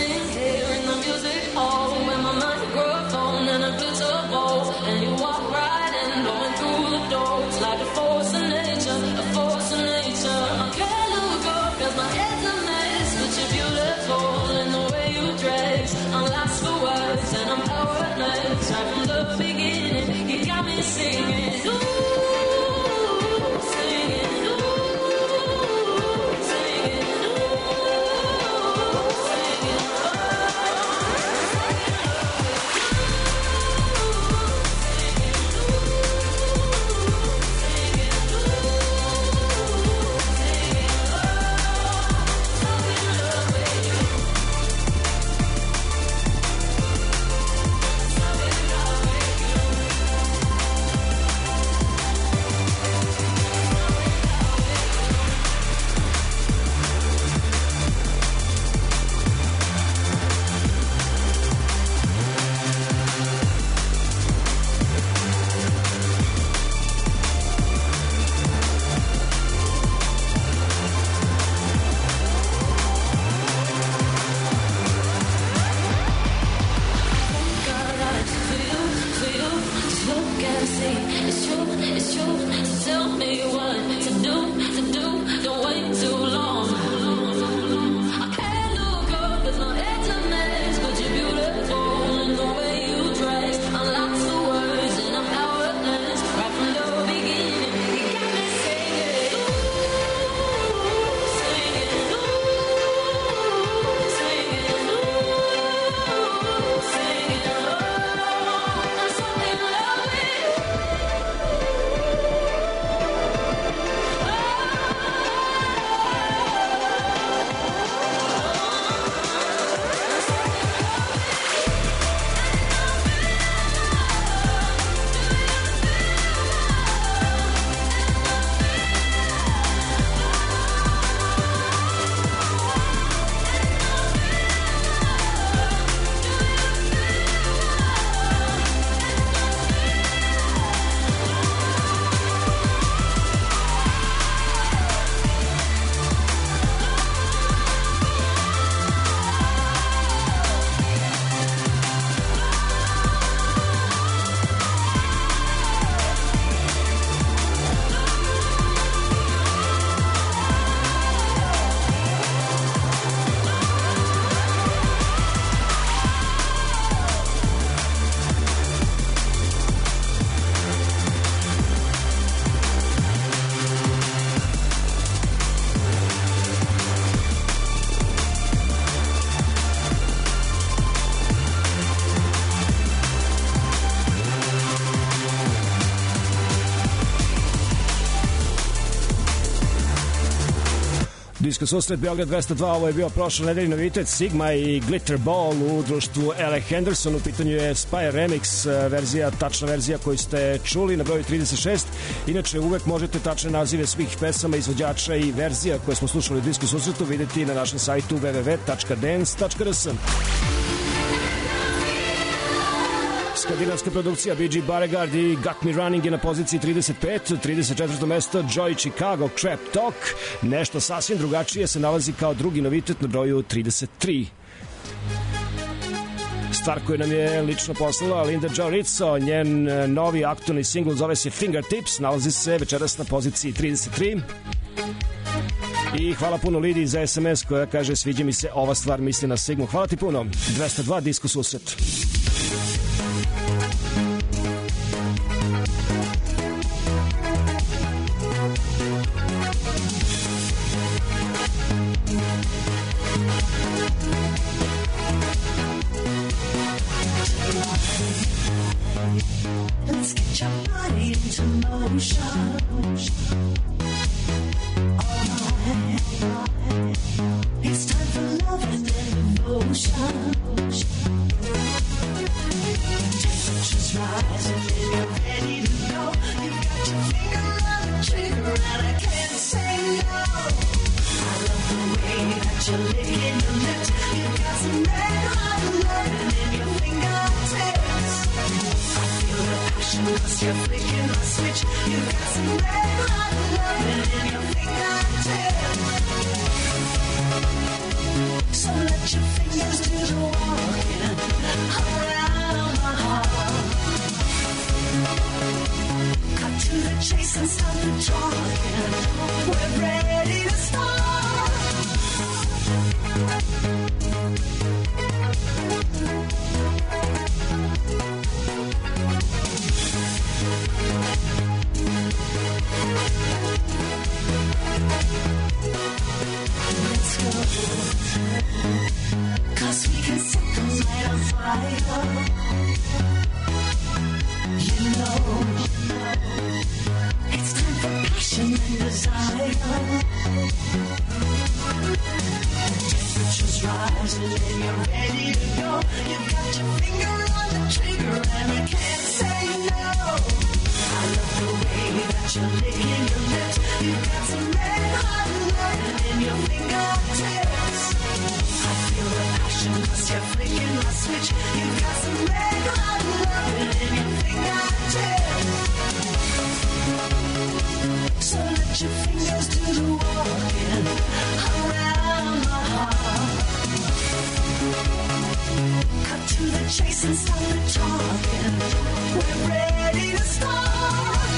Speaker 2: Disko susret Beograd 202, ovo je bio prošle nedelji novitet Sigma i Glitter Ball u društvu L.A. Henderson. U pitanju je Spire Remix verzija, tačna verzija koju ste čuli na broju 36. Inače, uvek možete tačne nazive svih pesama, izvođača i verzija koje smo slušali u Disko susretu vidjeti na našem sajtu www.dance.rs. Skandinavska produkcija BG Beauregard i Got Me Running je na poziciji 35, 34. mesto Joy Chicago Crap Talk. Nešto sasvim drugačije se nalazi kao drugi novitet na broju 33. Stvar koju nam je lično poslala Linda Jo Rizzo, njen novi aktualni singl zove se Fingertips, nalazi se večeras na poziciji 33. I hvala puno Lidi za SMS koja kaže sviđa mi se ova stvar, misli na Sigmu. Hvala ti puno. 202 Disko susret.
Speaker 9: Let's get your body into motion. Alright, it's time for love and devotion. Temperatures rising and you're ready to go. You've got your finger on the trigger. that you're licking your lips. You've got some red hot loving in your fingertips. I feel the passion 'cause you're flicking my switch. You've got some red hot loving in your fingertips. So let your fingers do the walking around my heart. Cut to the chase and stop the talking. We're ready to start. Let's go. 'Cause we can set the night on fire. You know, it's time for passion and desire. Temperatures rising and you're ready to go. You've got your finger on the trigger and I can't say no. I love the way that you're licking your lips. You've got some red hot loving in your fingertips. I feel the passion 'cause you're flicking my switch. You've got some red hot loving in your fingertips. So let your fingers do the walking around my heart. Cut to the chase and stop the talking. We're ready to start.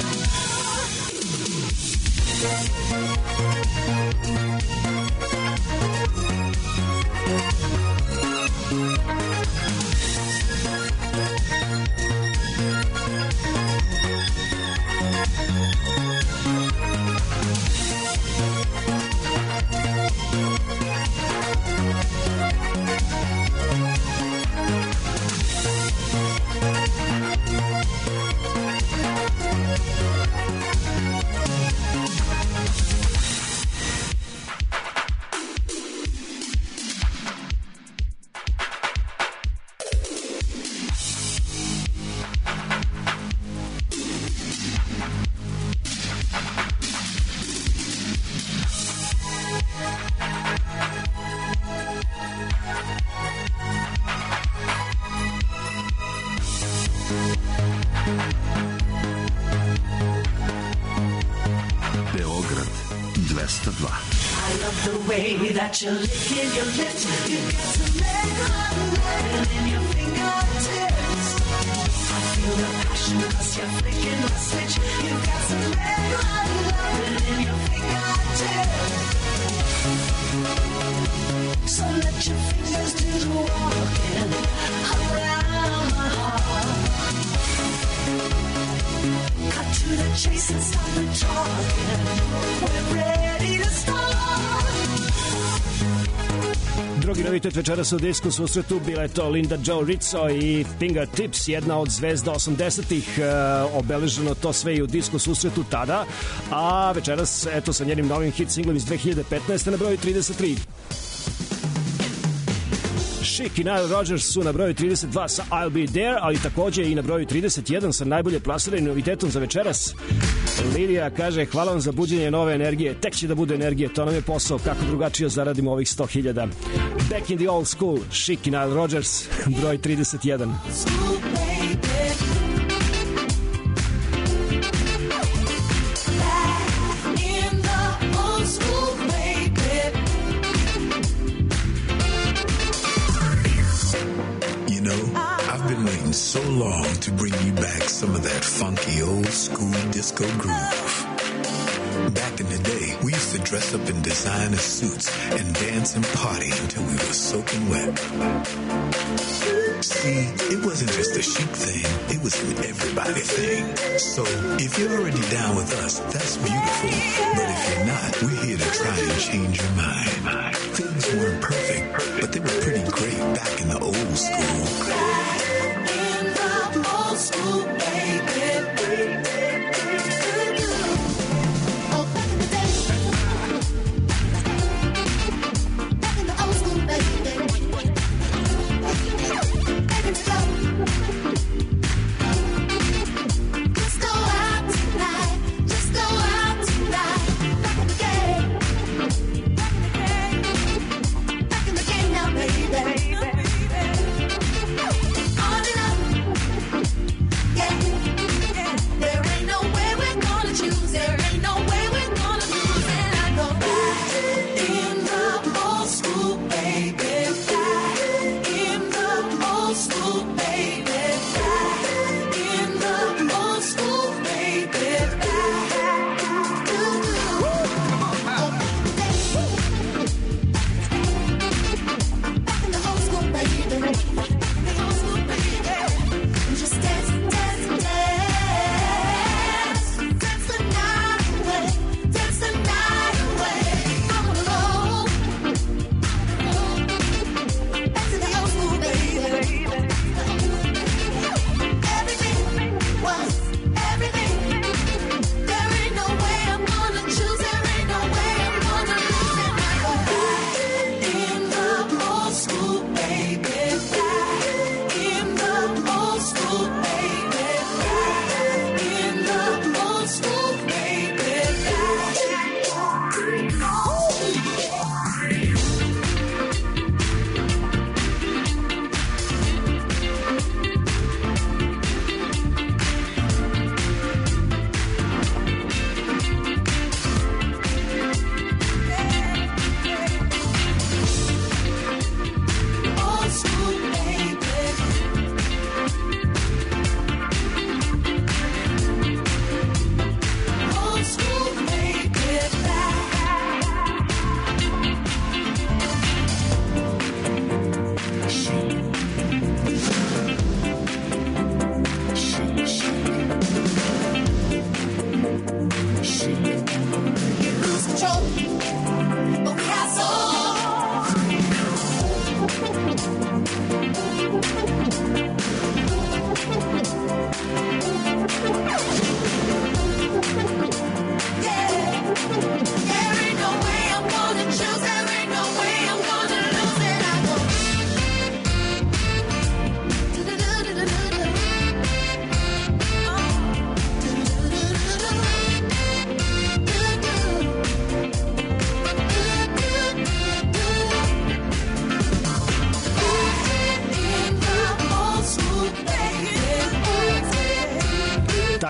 Speaker 3: Beograd 202.
Speaker 9: I love the way that you're licking your lips. You've got some red hot loving in your fingertips. I feel the passion 'cause you're flicking my switch. You've got some red hot loving in your fingertips. So let your fingers do the walking around my heart. Cut to the chase and stop the talking. We're ready to start.
Speaker 2: Drugi novitet večeras u disku susretu bila je to Linda Jo Rizzo i Fingertips, jedna od zvezda 80-ih, obeleženo to sve i u disku susretu tada, a večeras eto sa njenim novim hit singlom iz 2015. na broju 33. Chic i Nile Rodgers su na broju 32 sa I'll Be There, ali takođe i na broju 31 sa najbolje plasiranim novitetom za večeras. Lidija kaže, hvala vam za buđenje nove energije, tek će da bude energije, to nam je posao, kako drugačije zaradimo ovih 100.000. Back in the old school, Chic i Nile Rodgers, broj 31.
Speaker 10: So long to bring you back some of that funky old school disco groove. Back in the day, we used to dress up in designer suits and dance and party until we were soaking wet. See, it wasn't just a chic thing, it was an everybody thing. So, if you're already down with us, that's beautiful. But if you're not, we're here to try and change your mind. Things weren't perfect, but they were pretty great back in the old school.
Speaker 9: Old school, baby. Oh, back in the day. Back in the old school, baby. Ready to go. Let's go out tonight. Just go out tonight. Back in the game. Back in the game.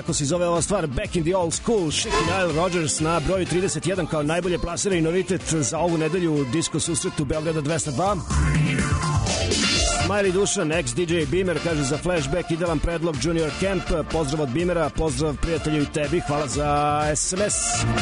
Speaker 2: tako se zove ova stvar, Back in the Old School, Chic i Nile Rodgers na broju 31 kao najbolje plasirani novitet za ovu nedelju u Disko susretu Beograda 202. Smiley Dušan, ex-DJ Beamer, kaže za flashback idealan predlog Junior Camp, pozdrav od Beamera, pozdrav prijatelju i tebi, hvala za SMS.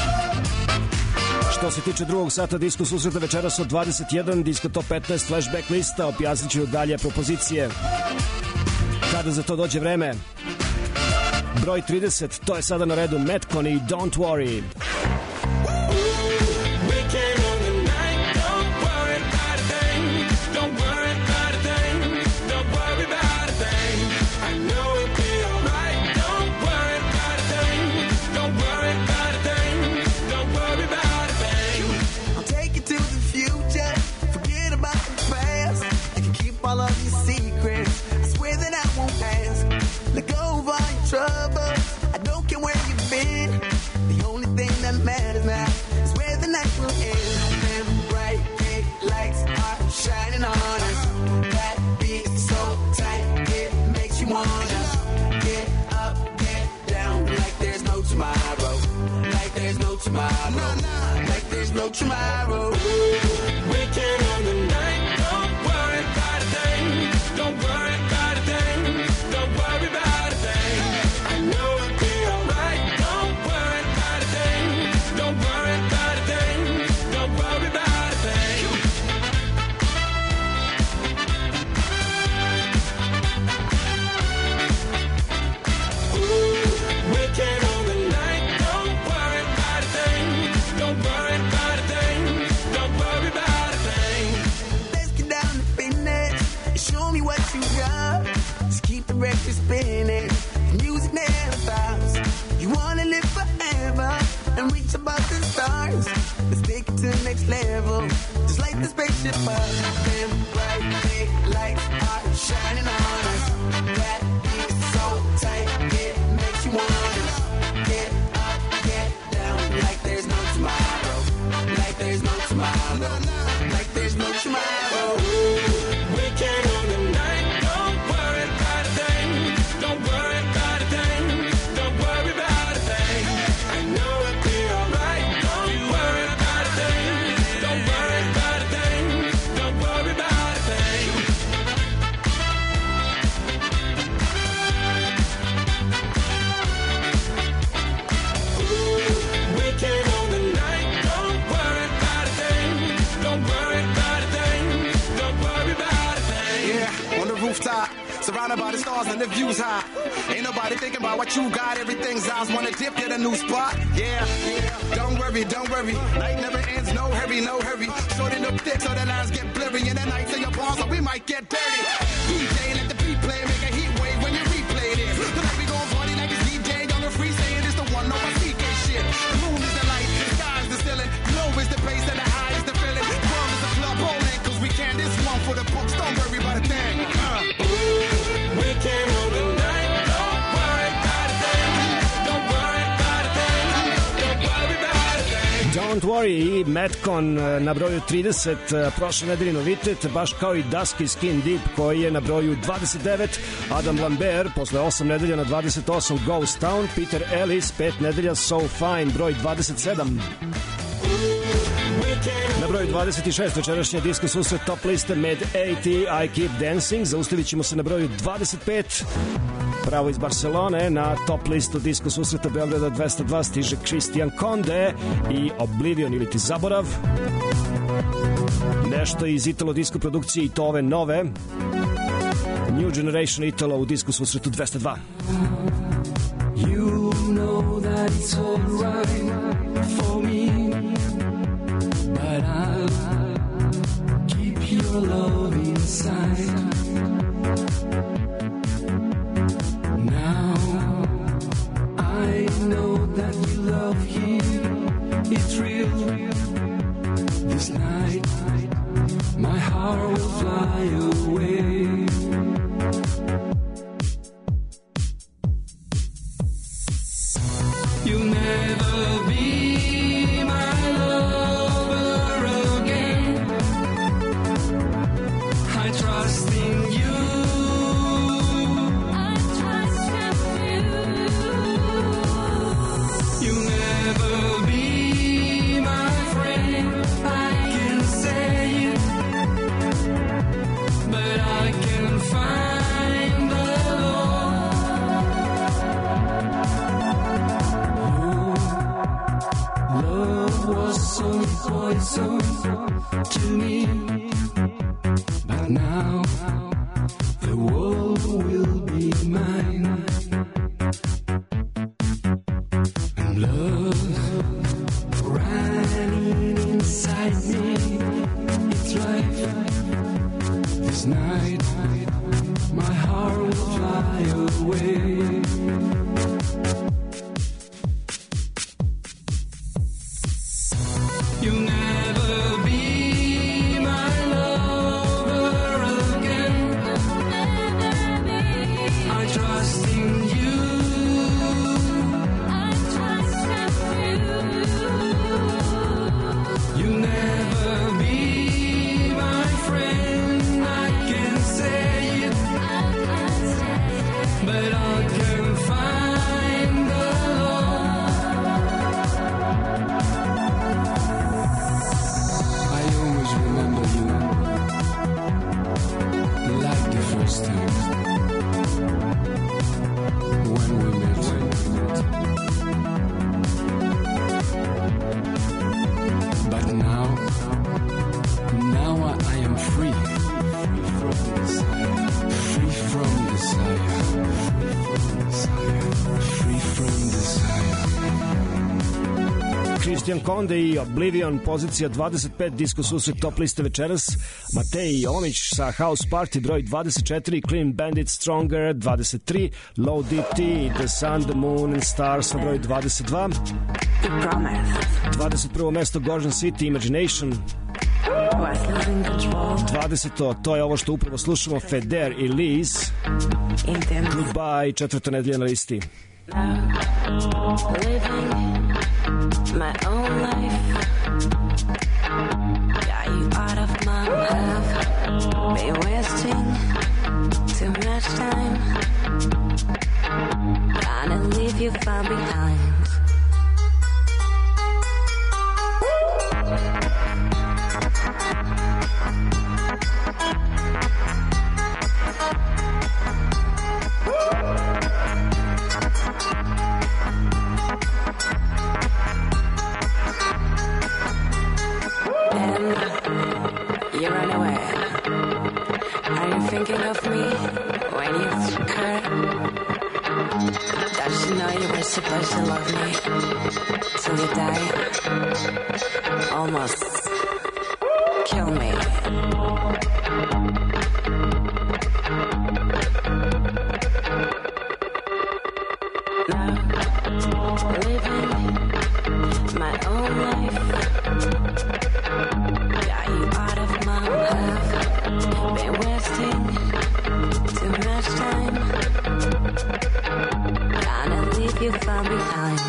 Speaker 2: Što se tiče drugog sata Disko susreta večeras od 21, Disko Top 15, flashback lista, objasnit ću dalje propozicije kada za to dođe vreme. Broj 30, to je sada na redu Metcon i Don't Worry.
Speaker 11: Trouble, I don't care where you've been. The only thing that matters now is where the night will end. Them bright big lights are shining on us. That beat is so tight, it makes you wanna get up, get down, like there's no tomorrow. Like there's no tomorrow. Like there's no tomorrow. Weekend on the night, don't worry about a thing. Don't worry about a thing. Don't worry about a thing. Record spinning, music never stops. You wanna live forever and reach above the stars. Let's take it to the next level, just like the spaceship up. Them bright big lights are shining on us. That beat is so tight, it makes you wanna get up, get down, like there's no tomorrow. Like there's no tomorrow. Like there's no tomorrow. Weekend on the night. Don't worry about a thing. Don't worry about a thing. I know it'll be alright. Don't worry about a thing. Don't worry about a thing. Don't worry about a thing. Weekend on the night. Don't worry about a thing. Don't worry about a thing. Don't worry about a thing.
Speaker 12: Yeah, on the rooftop. Surrounded by the stars and the views high. Ain't nobody thinking about what you got. Everything's eyes wanna dip, get a new spot. Yeah, don't worry, don't worry. Night never ends, no hurry, no hurry. Shorten up thick so the lines get blurry. And the nights in your palms, so we might get dirty. DJ, let the beat play, make a heat wave when you replay this. Tonight we gon' party like it's DJ on the free, saying it's the one on my CK shit. The moon is the light, the sky is the ceiling. Low is the bass and the high is the feeling. The world is a club rolling, cause we can this one for the books. Don't worry about a thing. Weekend on the night, don't worry about a thing. Don't worry about a thing. Don't worry about a thing.
Speaker 2: Don't Worry i Metcon na broju 30, prošle nedelje novitet, baš kao i Dusky Skin Deep koji je na broju 29, Adam Lambert posle 8 nedelja na 28, Ghost Town, Peter Ellis 5 nedelja, So Fine, broj 27. Na broju 26 večerašnje Disko susret top liste Med AT, I Keep Dancing. Zaustavit ćemo se na broju 25, pravo iz Barcelone. Na top listu Disko susreta Beograda 202 stiže Christian Conde i Oblivion ili ti zaborav. Nešto iz Italo Disko produkcije i to ove nove New Generation Italo u Disko susretu 202.
Speaker 13: You know that it's all right for me, but I'll keep your love inside. Now I know that you love him, it's real. This night my heart will fly away. You'll never be my lover again. I trust in you. I trust in you. me. But now the world will be mine. And love running inside me. It's life. This night my heart will fly away. You'll never be my lover again. I trust in you. I trust in you. You'll never be my friend. I can say it, but I can find the remember you like the first time when we met. But now I am free from desire, free from desire, free from desire.
Speaker 2: Christian Conde i Oblivion, pozicija 25, disko susret top liste večeras. Matej Omić sa House Party broj 24, Clean Bandit Stronger 23, Low DT, The Sun, The Moon and Stars sa broj 22. 21. mesto Gorgon City, Imagination. 20. to je ovo što upravo slušamo, Feder i Liz, Goodbye, četvrta nedelja na listi.
Speaker 14: My own life, got you out of my life, been wasting too much time, trying to leave you far behind. You run away. Are you thinking of me when you hurt? Don't you know you were supposed to love me till you die? Almost kill me. Now, living my own life. Been wasting too much time, trying to leave you far behind.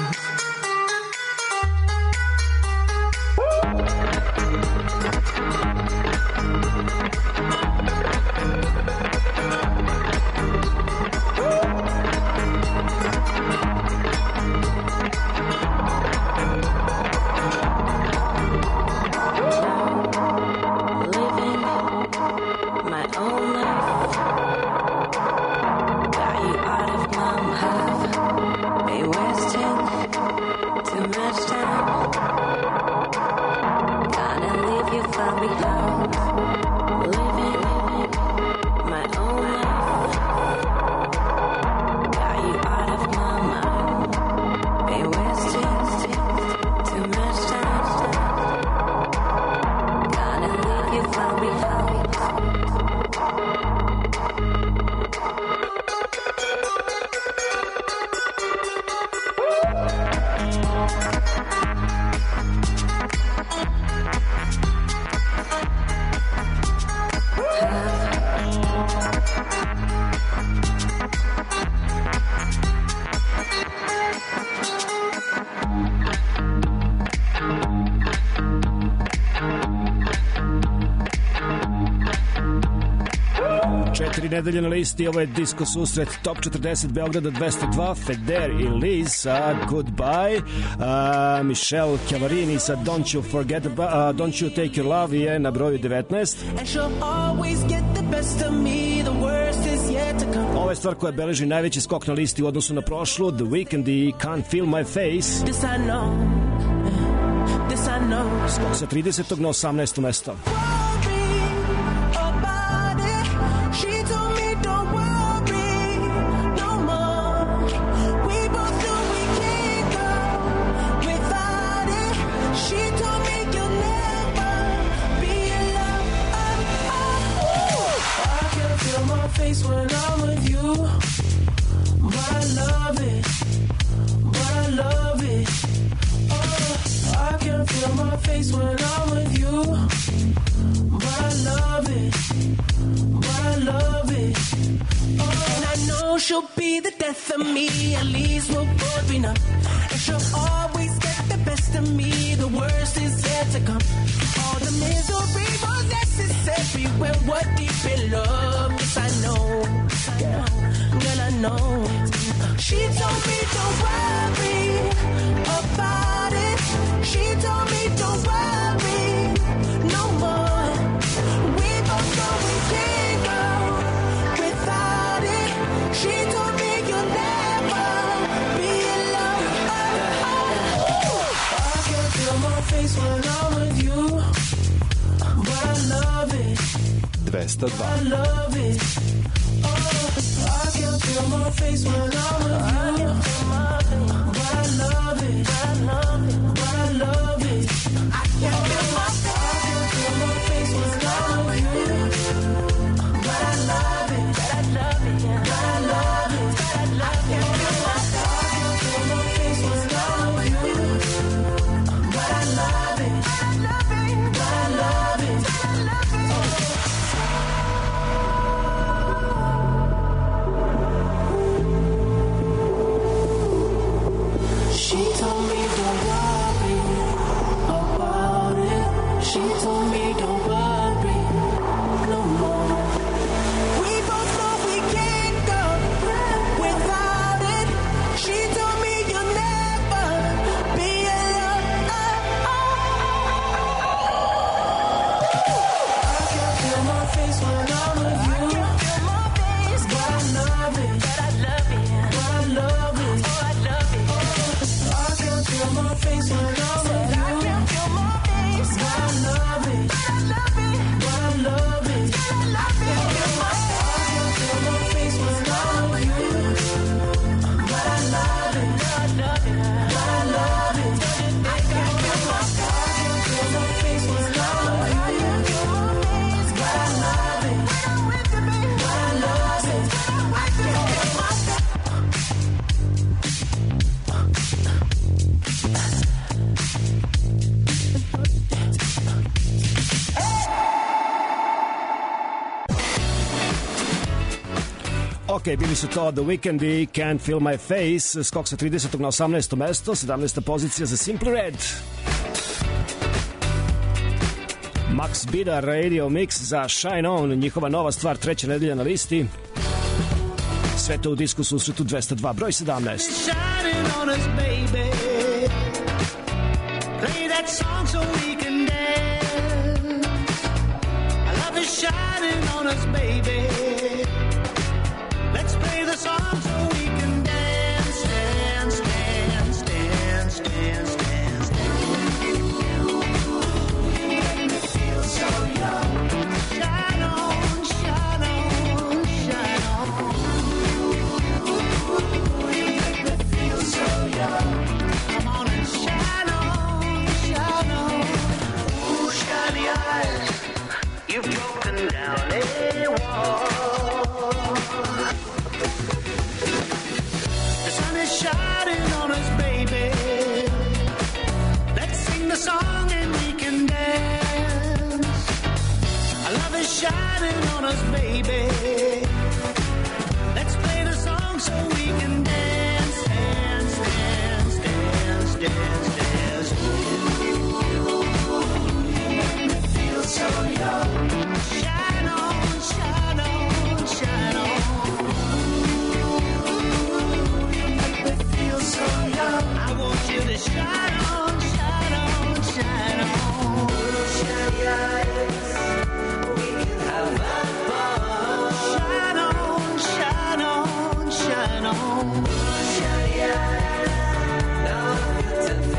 Speaker 2: Nedelje na listi, ovo je disko susret Top 40 Beograda 202, Feder i Liz sa Goodbye, Michelle Chiavarini sa Don't You Forget About, Don't You Take Your Love je na broju 19. Ovo je stvar koja beleži najveći skok na listi u odnosu na prošlu, The Weeknd i Can't Feel My Face.
Speaker 15: This I
Speaker 2: Skok sa 30. na 18. mesto.
Speaker 15: When I'm with you, but I love it, oh, I can feel my face when I'm with you, but I love it, oh, and I know she'll be the death of me, at least we'll both be numb, and she'll always get the best of me, the worst is yet to come, all the misery was necessary when we're deep in love. Yes, I know, girl, I know. She told me don't worry about it. She told me don't worry no more. We both know we can't go without it. She told me you'll never be alone. I can feel my face when I'm with you, but I love it.
Speaker 16: 202.
Speaker 15: I love it. Oh, I can feel my face when I'm with you. But I love it. But I love it. I can feel my face when I'm with you. But I love it. But I love it. But I love it. I can feel my face when I'm with you. But I love it. But I love it. She told me don't worry about it. She told me don't worry no more. We both know we can't go without it. She told me you'll never be alone. I can feel my face when I'm with you. But I love it. But I love it. But I love it. Oh, I love it. I can feel my face when I'm with you. I can feel my face. But I love it. But I love it. But I love it. I can feel my face when I'm with you. But I love it. But I love it. I can feel my face when I'm with you. But I love it. But I love it. I can feel my
Speaker 2: Ok, bili su to The Weeknd i Can't Feel My Face, skok sa 30. na 18. mesto, 17. pozicija za Simply Red. Max Bida Radio Mix za Shine On, njihova nova stvar, treća nedelja na listi. Sve to u disku susretu 202, broj 17.
Speaker 9: Shining on us, baby. Play that song so we can dance. I love is shining on us, baby. Let's play the song so we can dance, dance, dance, dance, dance, dance, Make me feel so young. Shine on, shine on, shine on. Make me feel so young. Come on and shine on, shine on. Ooh, shiny eyes, you've broken down a wall. Shining on us, baby. Let's sing the song and we can dance. Our love is shining on us, baby. Let's play the song so we can dance, dance, dance, dance, dance, dance. Make me feel so young. Shine on, shine on, shine on. So young. I want you to shine on, shine on, shine on. Shiny eyes, we can have that fun. Shine on, shine on, shine on. Shiny eyes, now to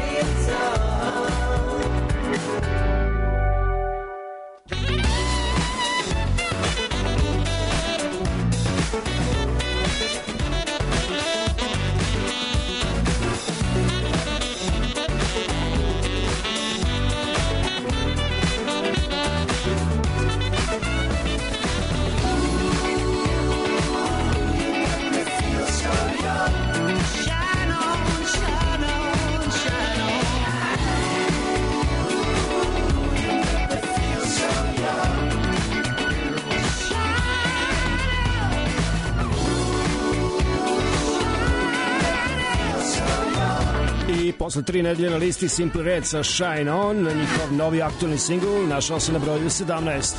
Speaker 2: Posle 3 nedelje na listi Simply Red sa Shine On, njihov novi aktualni singl našao se na broju 17.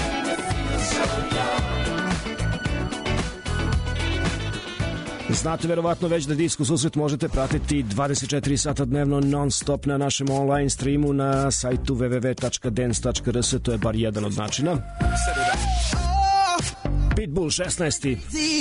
Speaker 2: Znate verovatno već da Disco susret možete pratiti 24 sata dnevno non stop na našem online streamu na sajtu www.dance.rs, to je bar jedan od načina. Pitbull 16.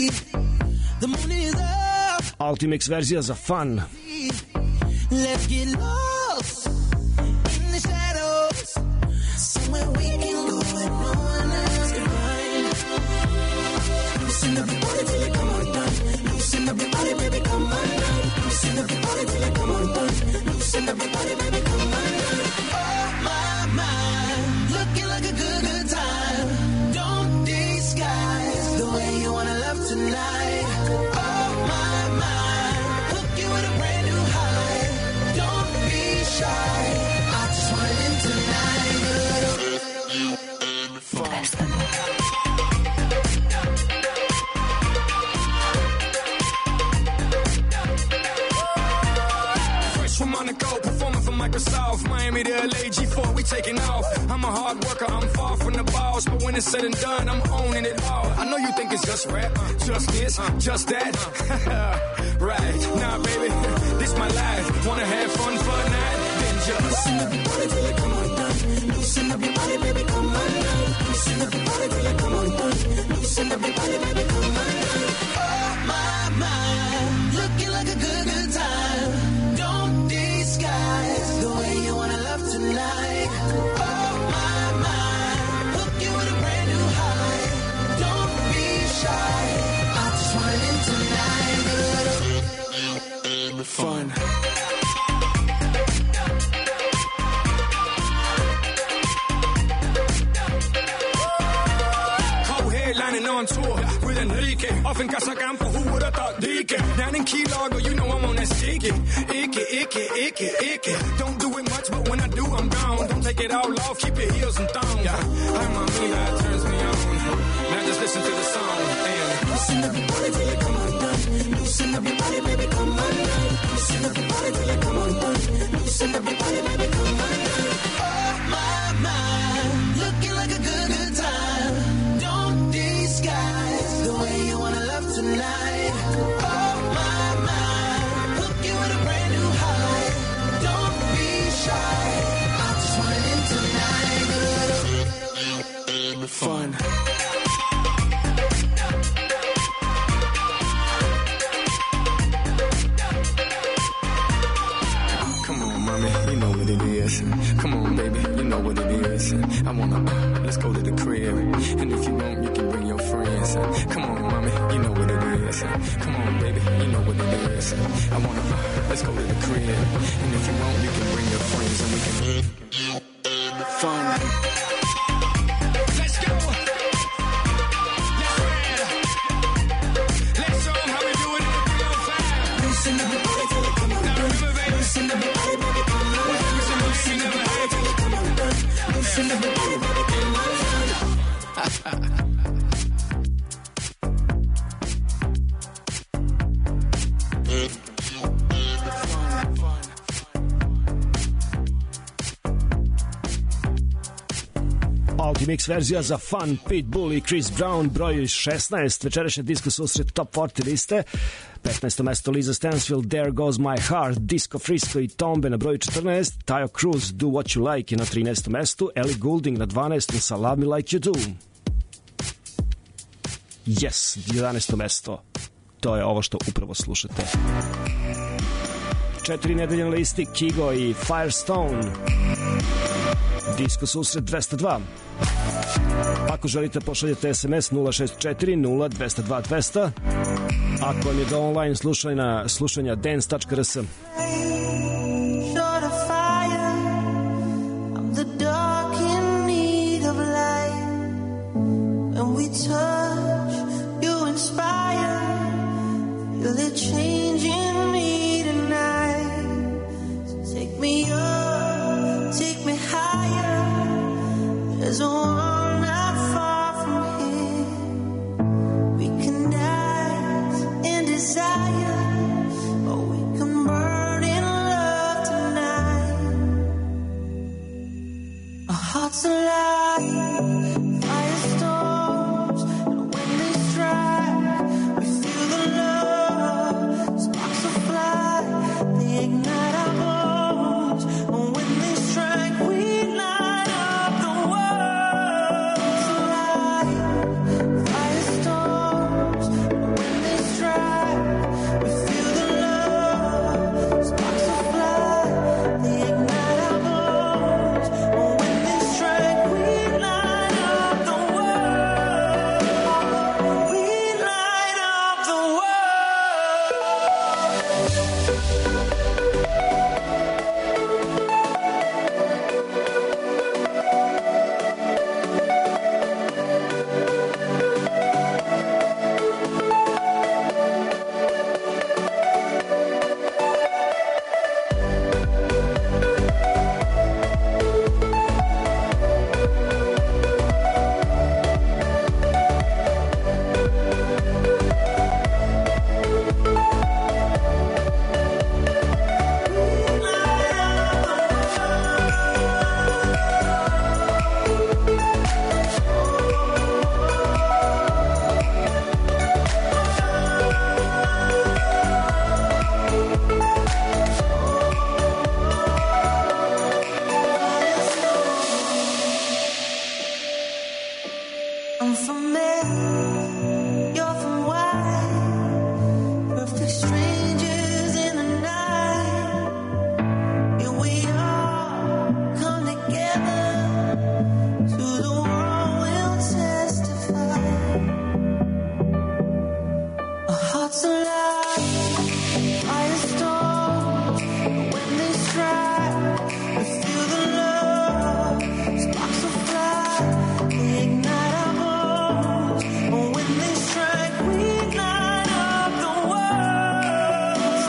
Speaker 2: Ultimix verzija za Fun.
Speaker 15: Let's get lost in the shadows, somewhere we can go and no one else can find. Loosen up your body till you come undone. Loosen up your body, baby, come undone. Loosen up your body till you come undone. Loosen up your body, baby, come undone. Oh my, looking like a good time. Don't disguise the way you wanna love tonight. Oh my, hook you with a brand new high. Don't be shy. I just want it in tonight.
Speaker 13: Fresh from Monaco, performing for Microsoft, Miami to LA, G4, we taking off. I'm a hard worker, I'm far from the boss, but when it's said and done, I'm owning it all. I know you think it's just rap, just this, just that. Right, nah baby, this my life. Wanna have fun for a night? Then just loosen up your body till you come undone. Loosen up your body, baby, come undone. Loosen up your body till you come undone. Loosen up your body, baby, come undone. Oh my, looking like a good time. Don't disguise the way you wanna love tonight. Oh my, hook you with a brand new high. Don't be shy. I just want it in tonight. Fun. Co-headlining on tour with Enrique. Off in Casacampo, who would have thought Dike? Down in Key Largo, you know I'm on that sticky. Icky. Don't do it much, but when I do, I'm gone. Don't take it all off, keep your heels and thongs. I'm a Mila, it turns me on. Now just listen to the song and loosen up your body till you come undone. Loosen up your body, baby, come undone. Loosen up your body till you come undone. Loosen up your body, baby, come undone. Oh my, looking like a good time. Don't disguise the way you wanna love tonight. Oh my, hook you with a brand new high. Don't be shy. I just want it in tonight. Fun. Come on, mommy, you know what it is. Come on, baby, you know what it is. I wanna, let's go to the crib. And if you want, you can bring your friends. Come on, mommy, you know what it is. Come on, baby, you know what it is. I wanna, let's go to the crib. And if you want, you can bring your friends and we can fun. Let's go. Let's ride. Let's show 'em how we do it in the 305. Loosen up your body till you come undone. Now remember, baby, loosen up your body, baby, come undone. Loosen up your body till you come undone. Loosen up your body, baby, come undone.
Speaker 2: Ultimix verzija za Fun, Pitbull i Chris Brown, broj 16, večerašnje Disco susret Top 40 liste. 15. mesto Lisa Stansfield, There Goes My Heart, Disco Frisco i Tombe na broju 14, Tayo Cruz, Do What You Like je na 13. mestu, Ellie Goulding na 12. sa Love Me Like You Do. Yes, 11. mesto, to je ovo što upravo slušate. 4 nedelje na listi, Kigo i Firestone. Disco susret 202. Ako želite, pošaljete SMS 064 0202 200. Ako vam je do online slušanja dance.rs.
Speaker 15: There's a world not far from here. We can dance in desire, or we can burn in love
Speaker 9: I'm from men, you're from wide. Perfect strangers in the night. And we all come together. To the world we'll testify. Our hearts alive, firestorm. When they strike, we feel the love. Sparks will fly, they ignite our bones. When they strike, we light up the world.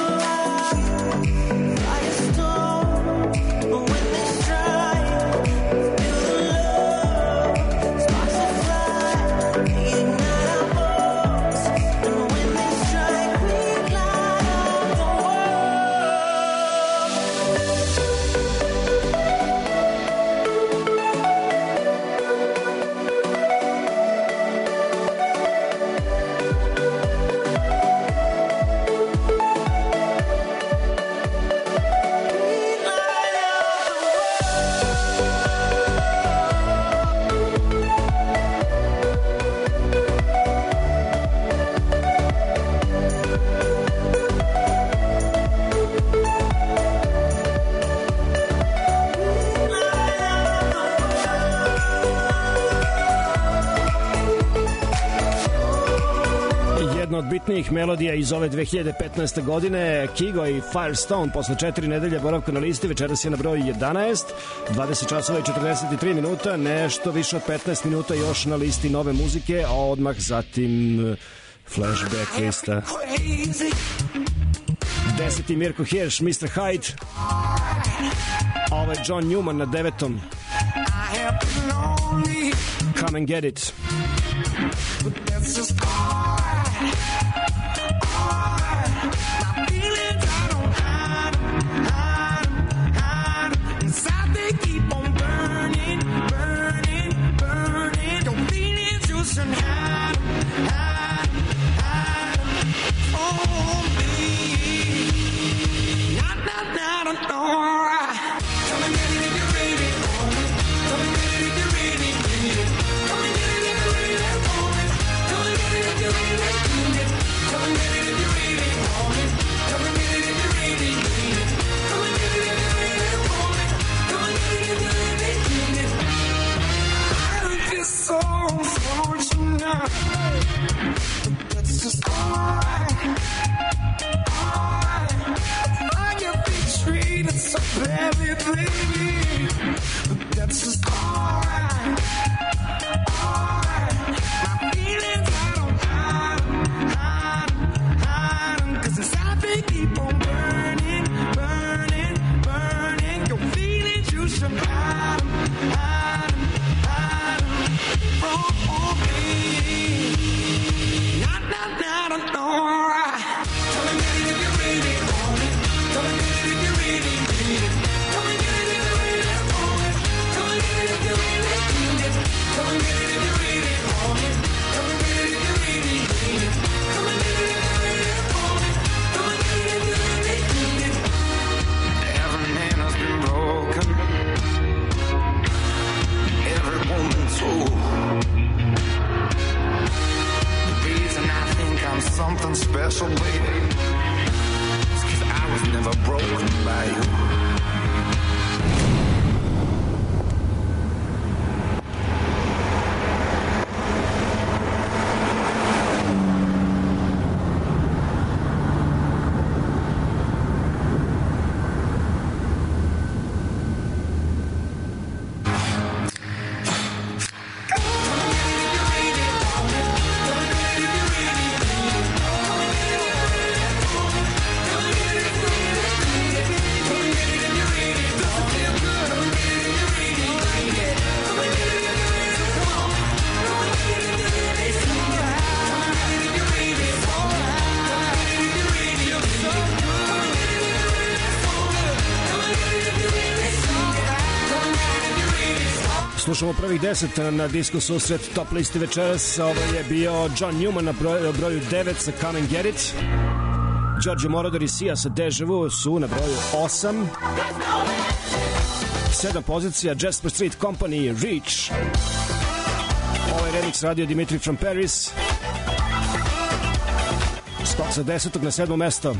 Speaker 9: Firestorm. When they strike, we feel the love. Sparks will fly, they ignite our bones. When they strike, we light up the
Speaker 2: Jedna od bitnijih melodija iz ove 2015. godine, Kygo i Firestone posle 4 nedelje boravka na listi večeras je na broju 11, 20 časova i 43 minuta, nešto više od 15 minuta još na listi nove muzike, a odmah zatim flashback lista. 10. Mirko Hirsch, Mr. Hyde, a ovo je John Newman na 9. Come and Get It.
Speaker 9: But that's just alright. My feelings, I don't hide 'em. Inside they keep on burning, burning, burning. Your feelings, you shouldn't hide 'em, Oh, me. Not, alright. Come and get it if you're ready. Come and get it if you're ready. Come and get it if you're ready. Come and get it if you're ready. Come and get it if you're ready. Come and get it if you're ready. Come and get it if you're ready. Come and get it if you're ready. I don't feel so fortunate. That's just alright. I get treated so badly, baby. But that's just alright. My feelings, I don't hide 'em. 'Cause inside they keep on burning, burning, burning. Your feelings, you should hide 'em, from me. Not, alright. Come and get it if you're ready. Come and get it if you're ready. Come and get it if you're ready. Come and get it if you're ready. Come and get it if you're ready. Come and get it if you're ready. Come and get it if you're ready. Come and get it if you're ready.
Speaker 11: Every man has been broken. Every woman too. The reason I think I'm something special, baby, is 'cause I was never broken by you.
Speaker 2: Slušamo prvih 10 na Disco Susret top listi večeras. Ovo je bio John Newman na broju 9 sa Come and Get It. Giorgio Moroder i Sia sa Deja Vu su na broju 8. 7 pozicija Jasper Street Company Reach. Ovo Ovaj remix radio Dimitri from Paris. Skok sa 10. na 7. mesto.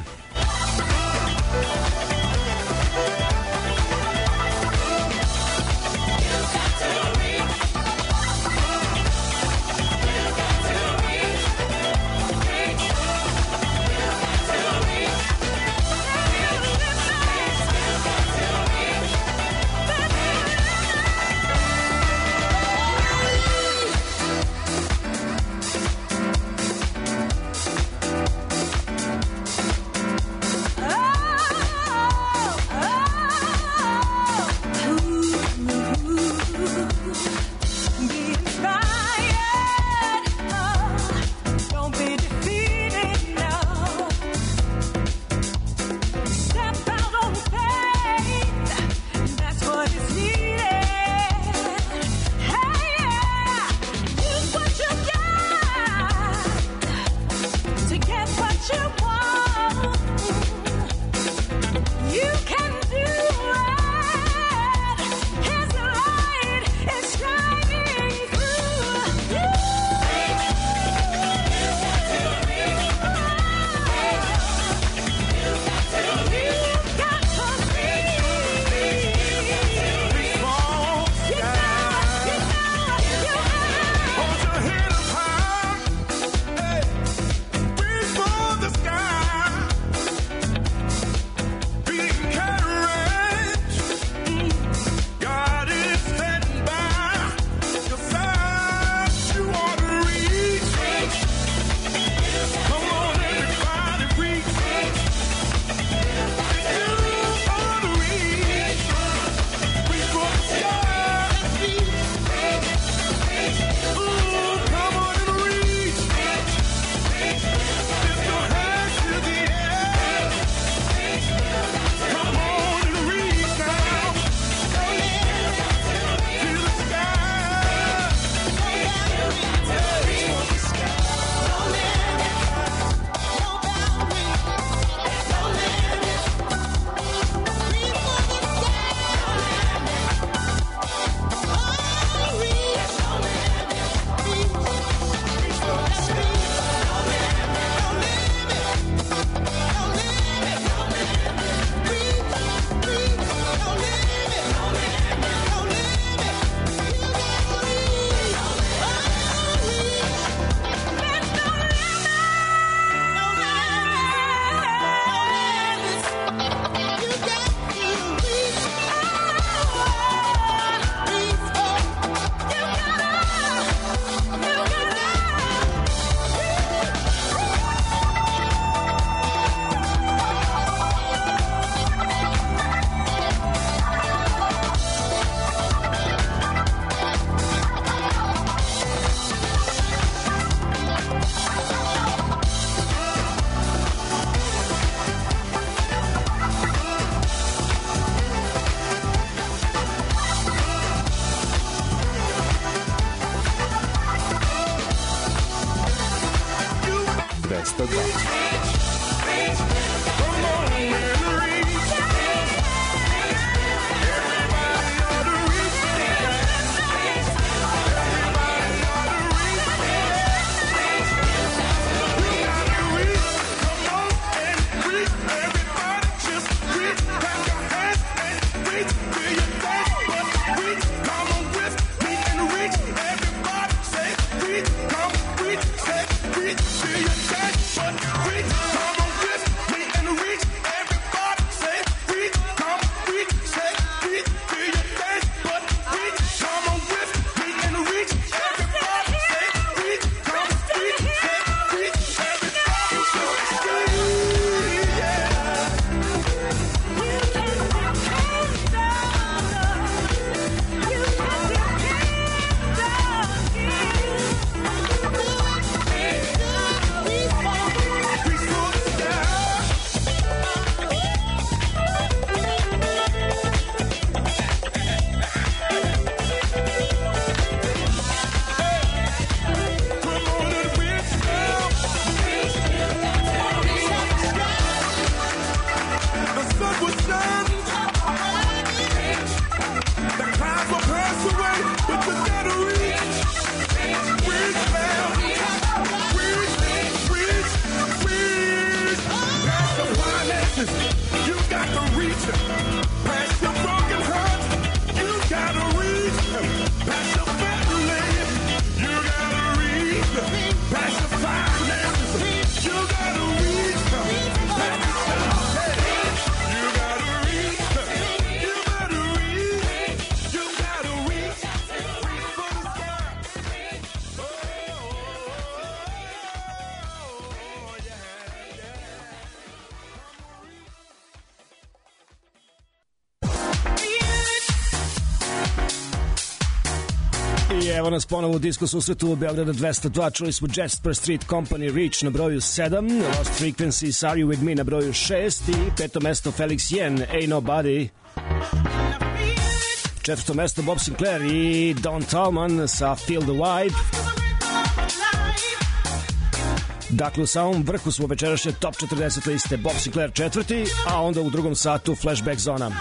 Speaker 2: evo nas ponovo u Disco susretu u Beograda 202. Čuli smo Jasper Street Company Reach na broju 7, Lost Frequencies Are You With Me na broju 6 i peto mesto Felix Yen, Ain't Nobody. Četvrto mesto Bob Sinclair i Don Tallman sa Feel the Vibe. Dakle, u samom vrhu smo večerašnje top 40 liste Bob Sinclair četvrti, a onda u drugom satu Flashback zona.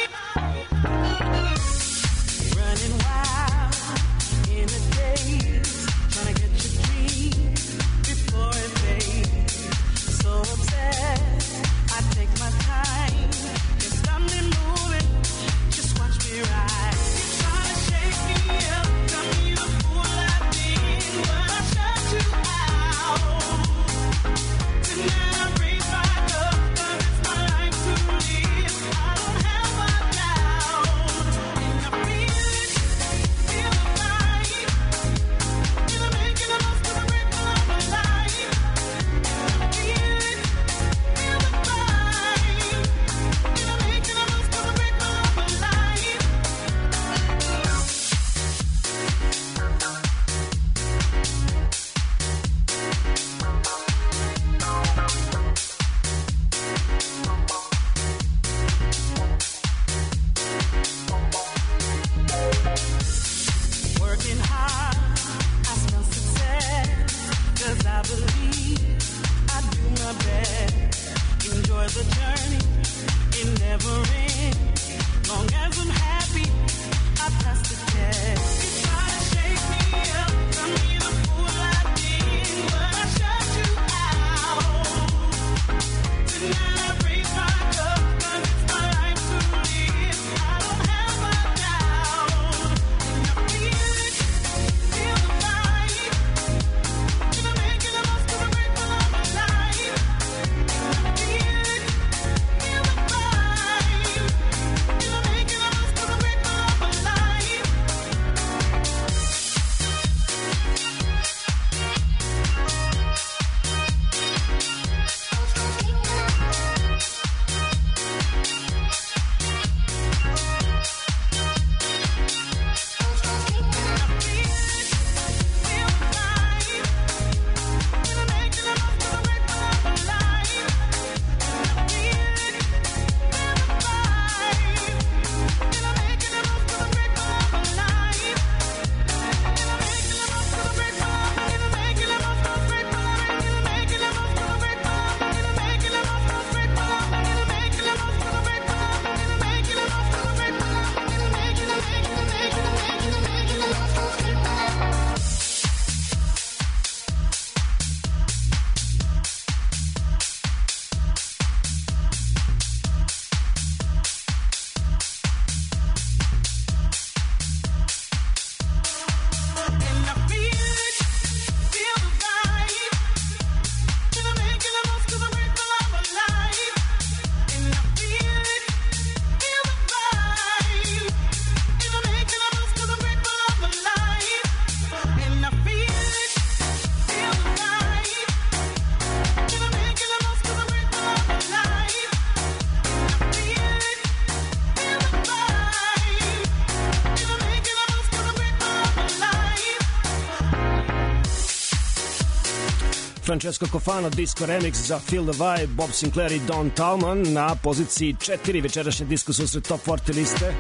Speaker 2: Francesco Cofano, Disco Remix za Feel the Vibe, Bob Sinclair i Don Tallman na poziciji 4 večerašnje Disco susret Top 40 liste.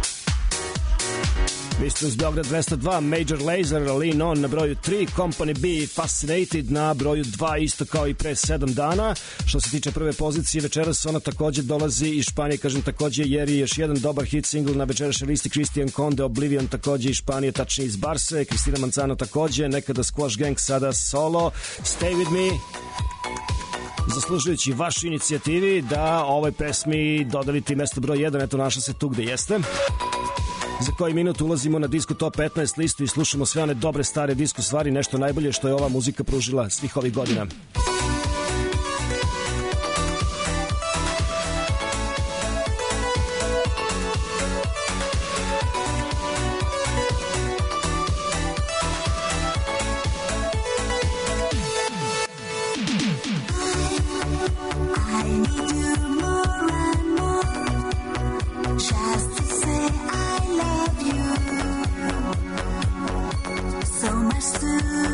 Speaker 2: Vi ste uz Beograd 202, Major Lazer, Lean On na broju 3, Company B, Fascinated na broju 2, isto kao i pre 7 dana. Što se tiče prve pozicije večeras, ona takođe dolazi iz Španije, kažem takođe, jer je još jedan dobar hit single na večerašnjoj listi, Christian Conde, Oblivion, takođe iz Španije, tačnije iz Barse, Kristina Manzano takođe, nekada Squash Gang, sada solo, Stay With Me, zaslužujući vašu inicijativi da ovoj pesmi dodelite mesto broj 1, eto našla se tu gde jeste. Za koji minut ulazimo na Disco Top 15 listu i slušamo sve one dobre stare disco stvari, nešto najbolje što je ova muzika pružila svih ovih godina.
Speaker 1: soon.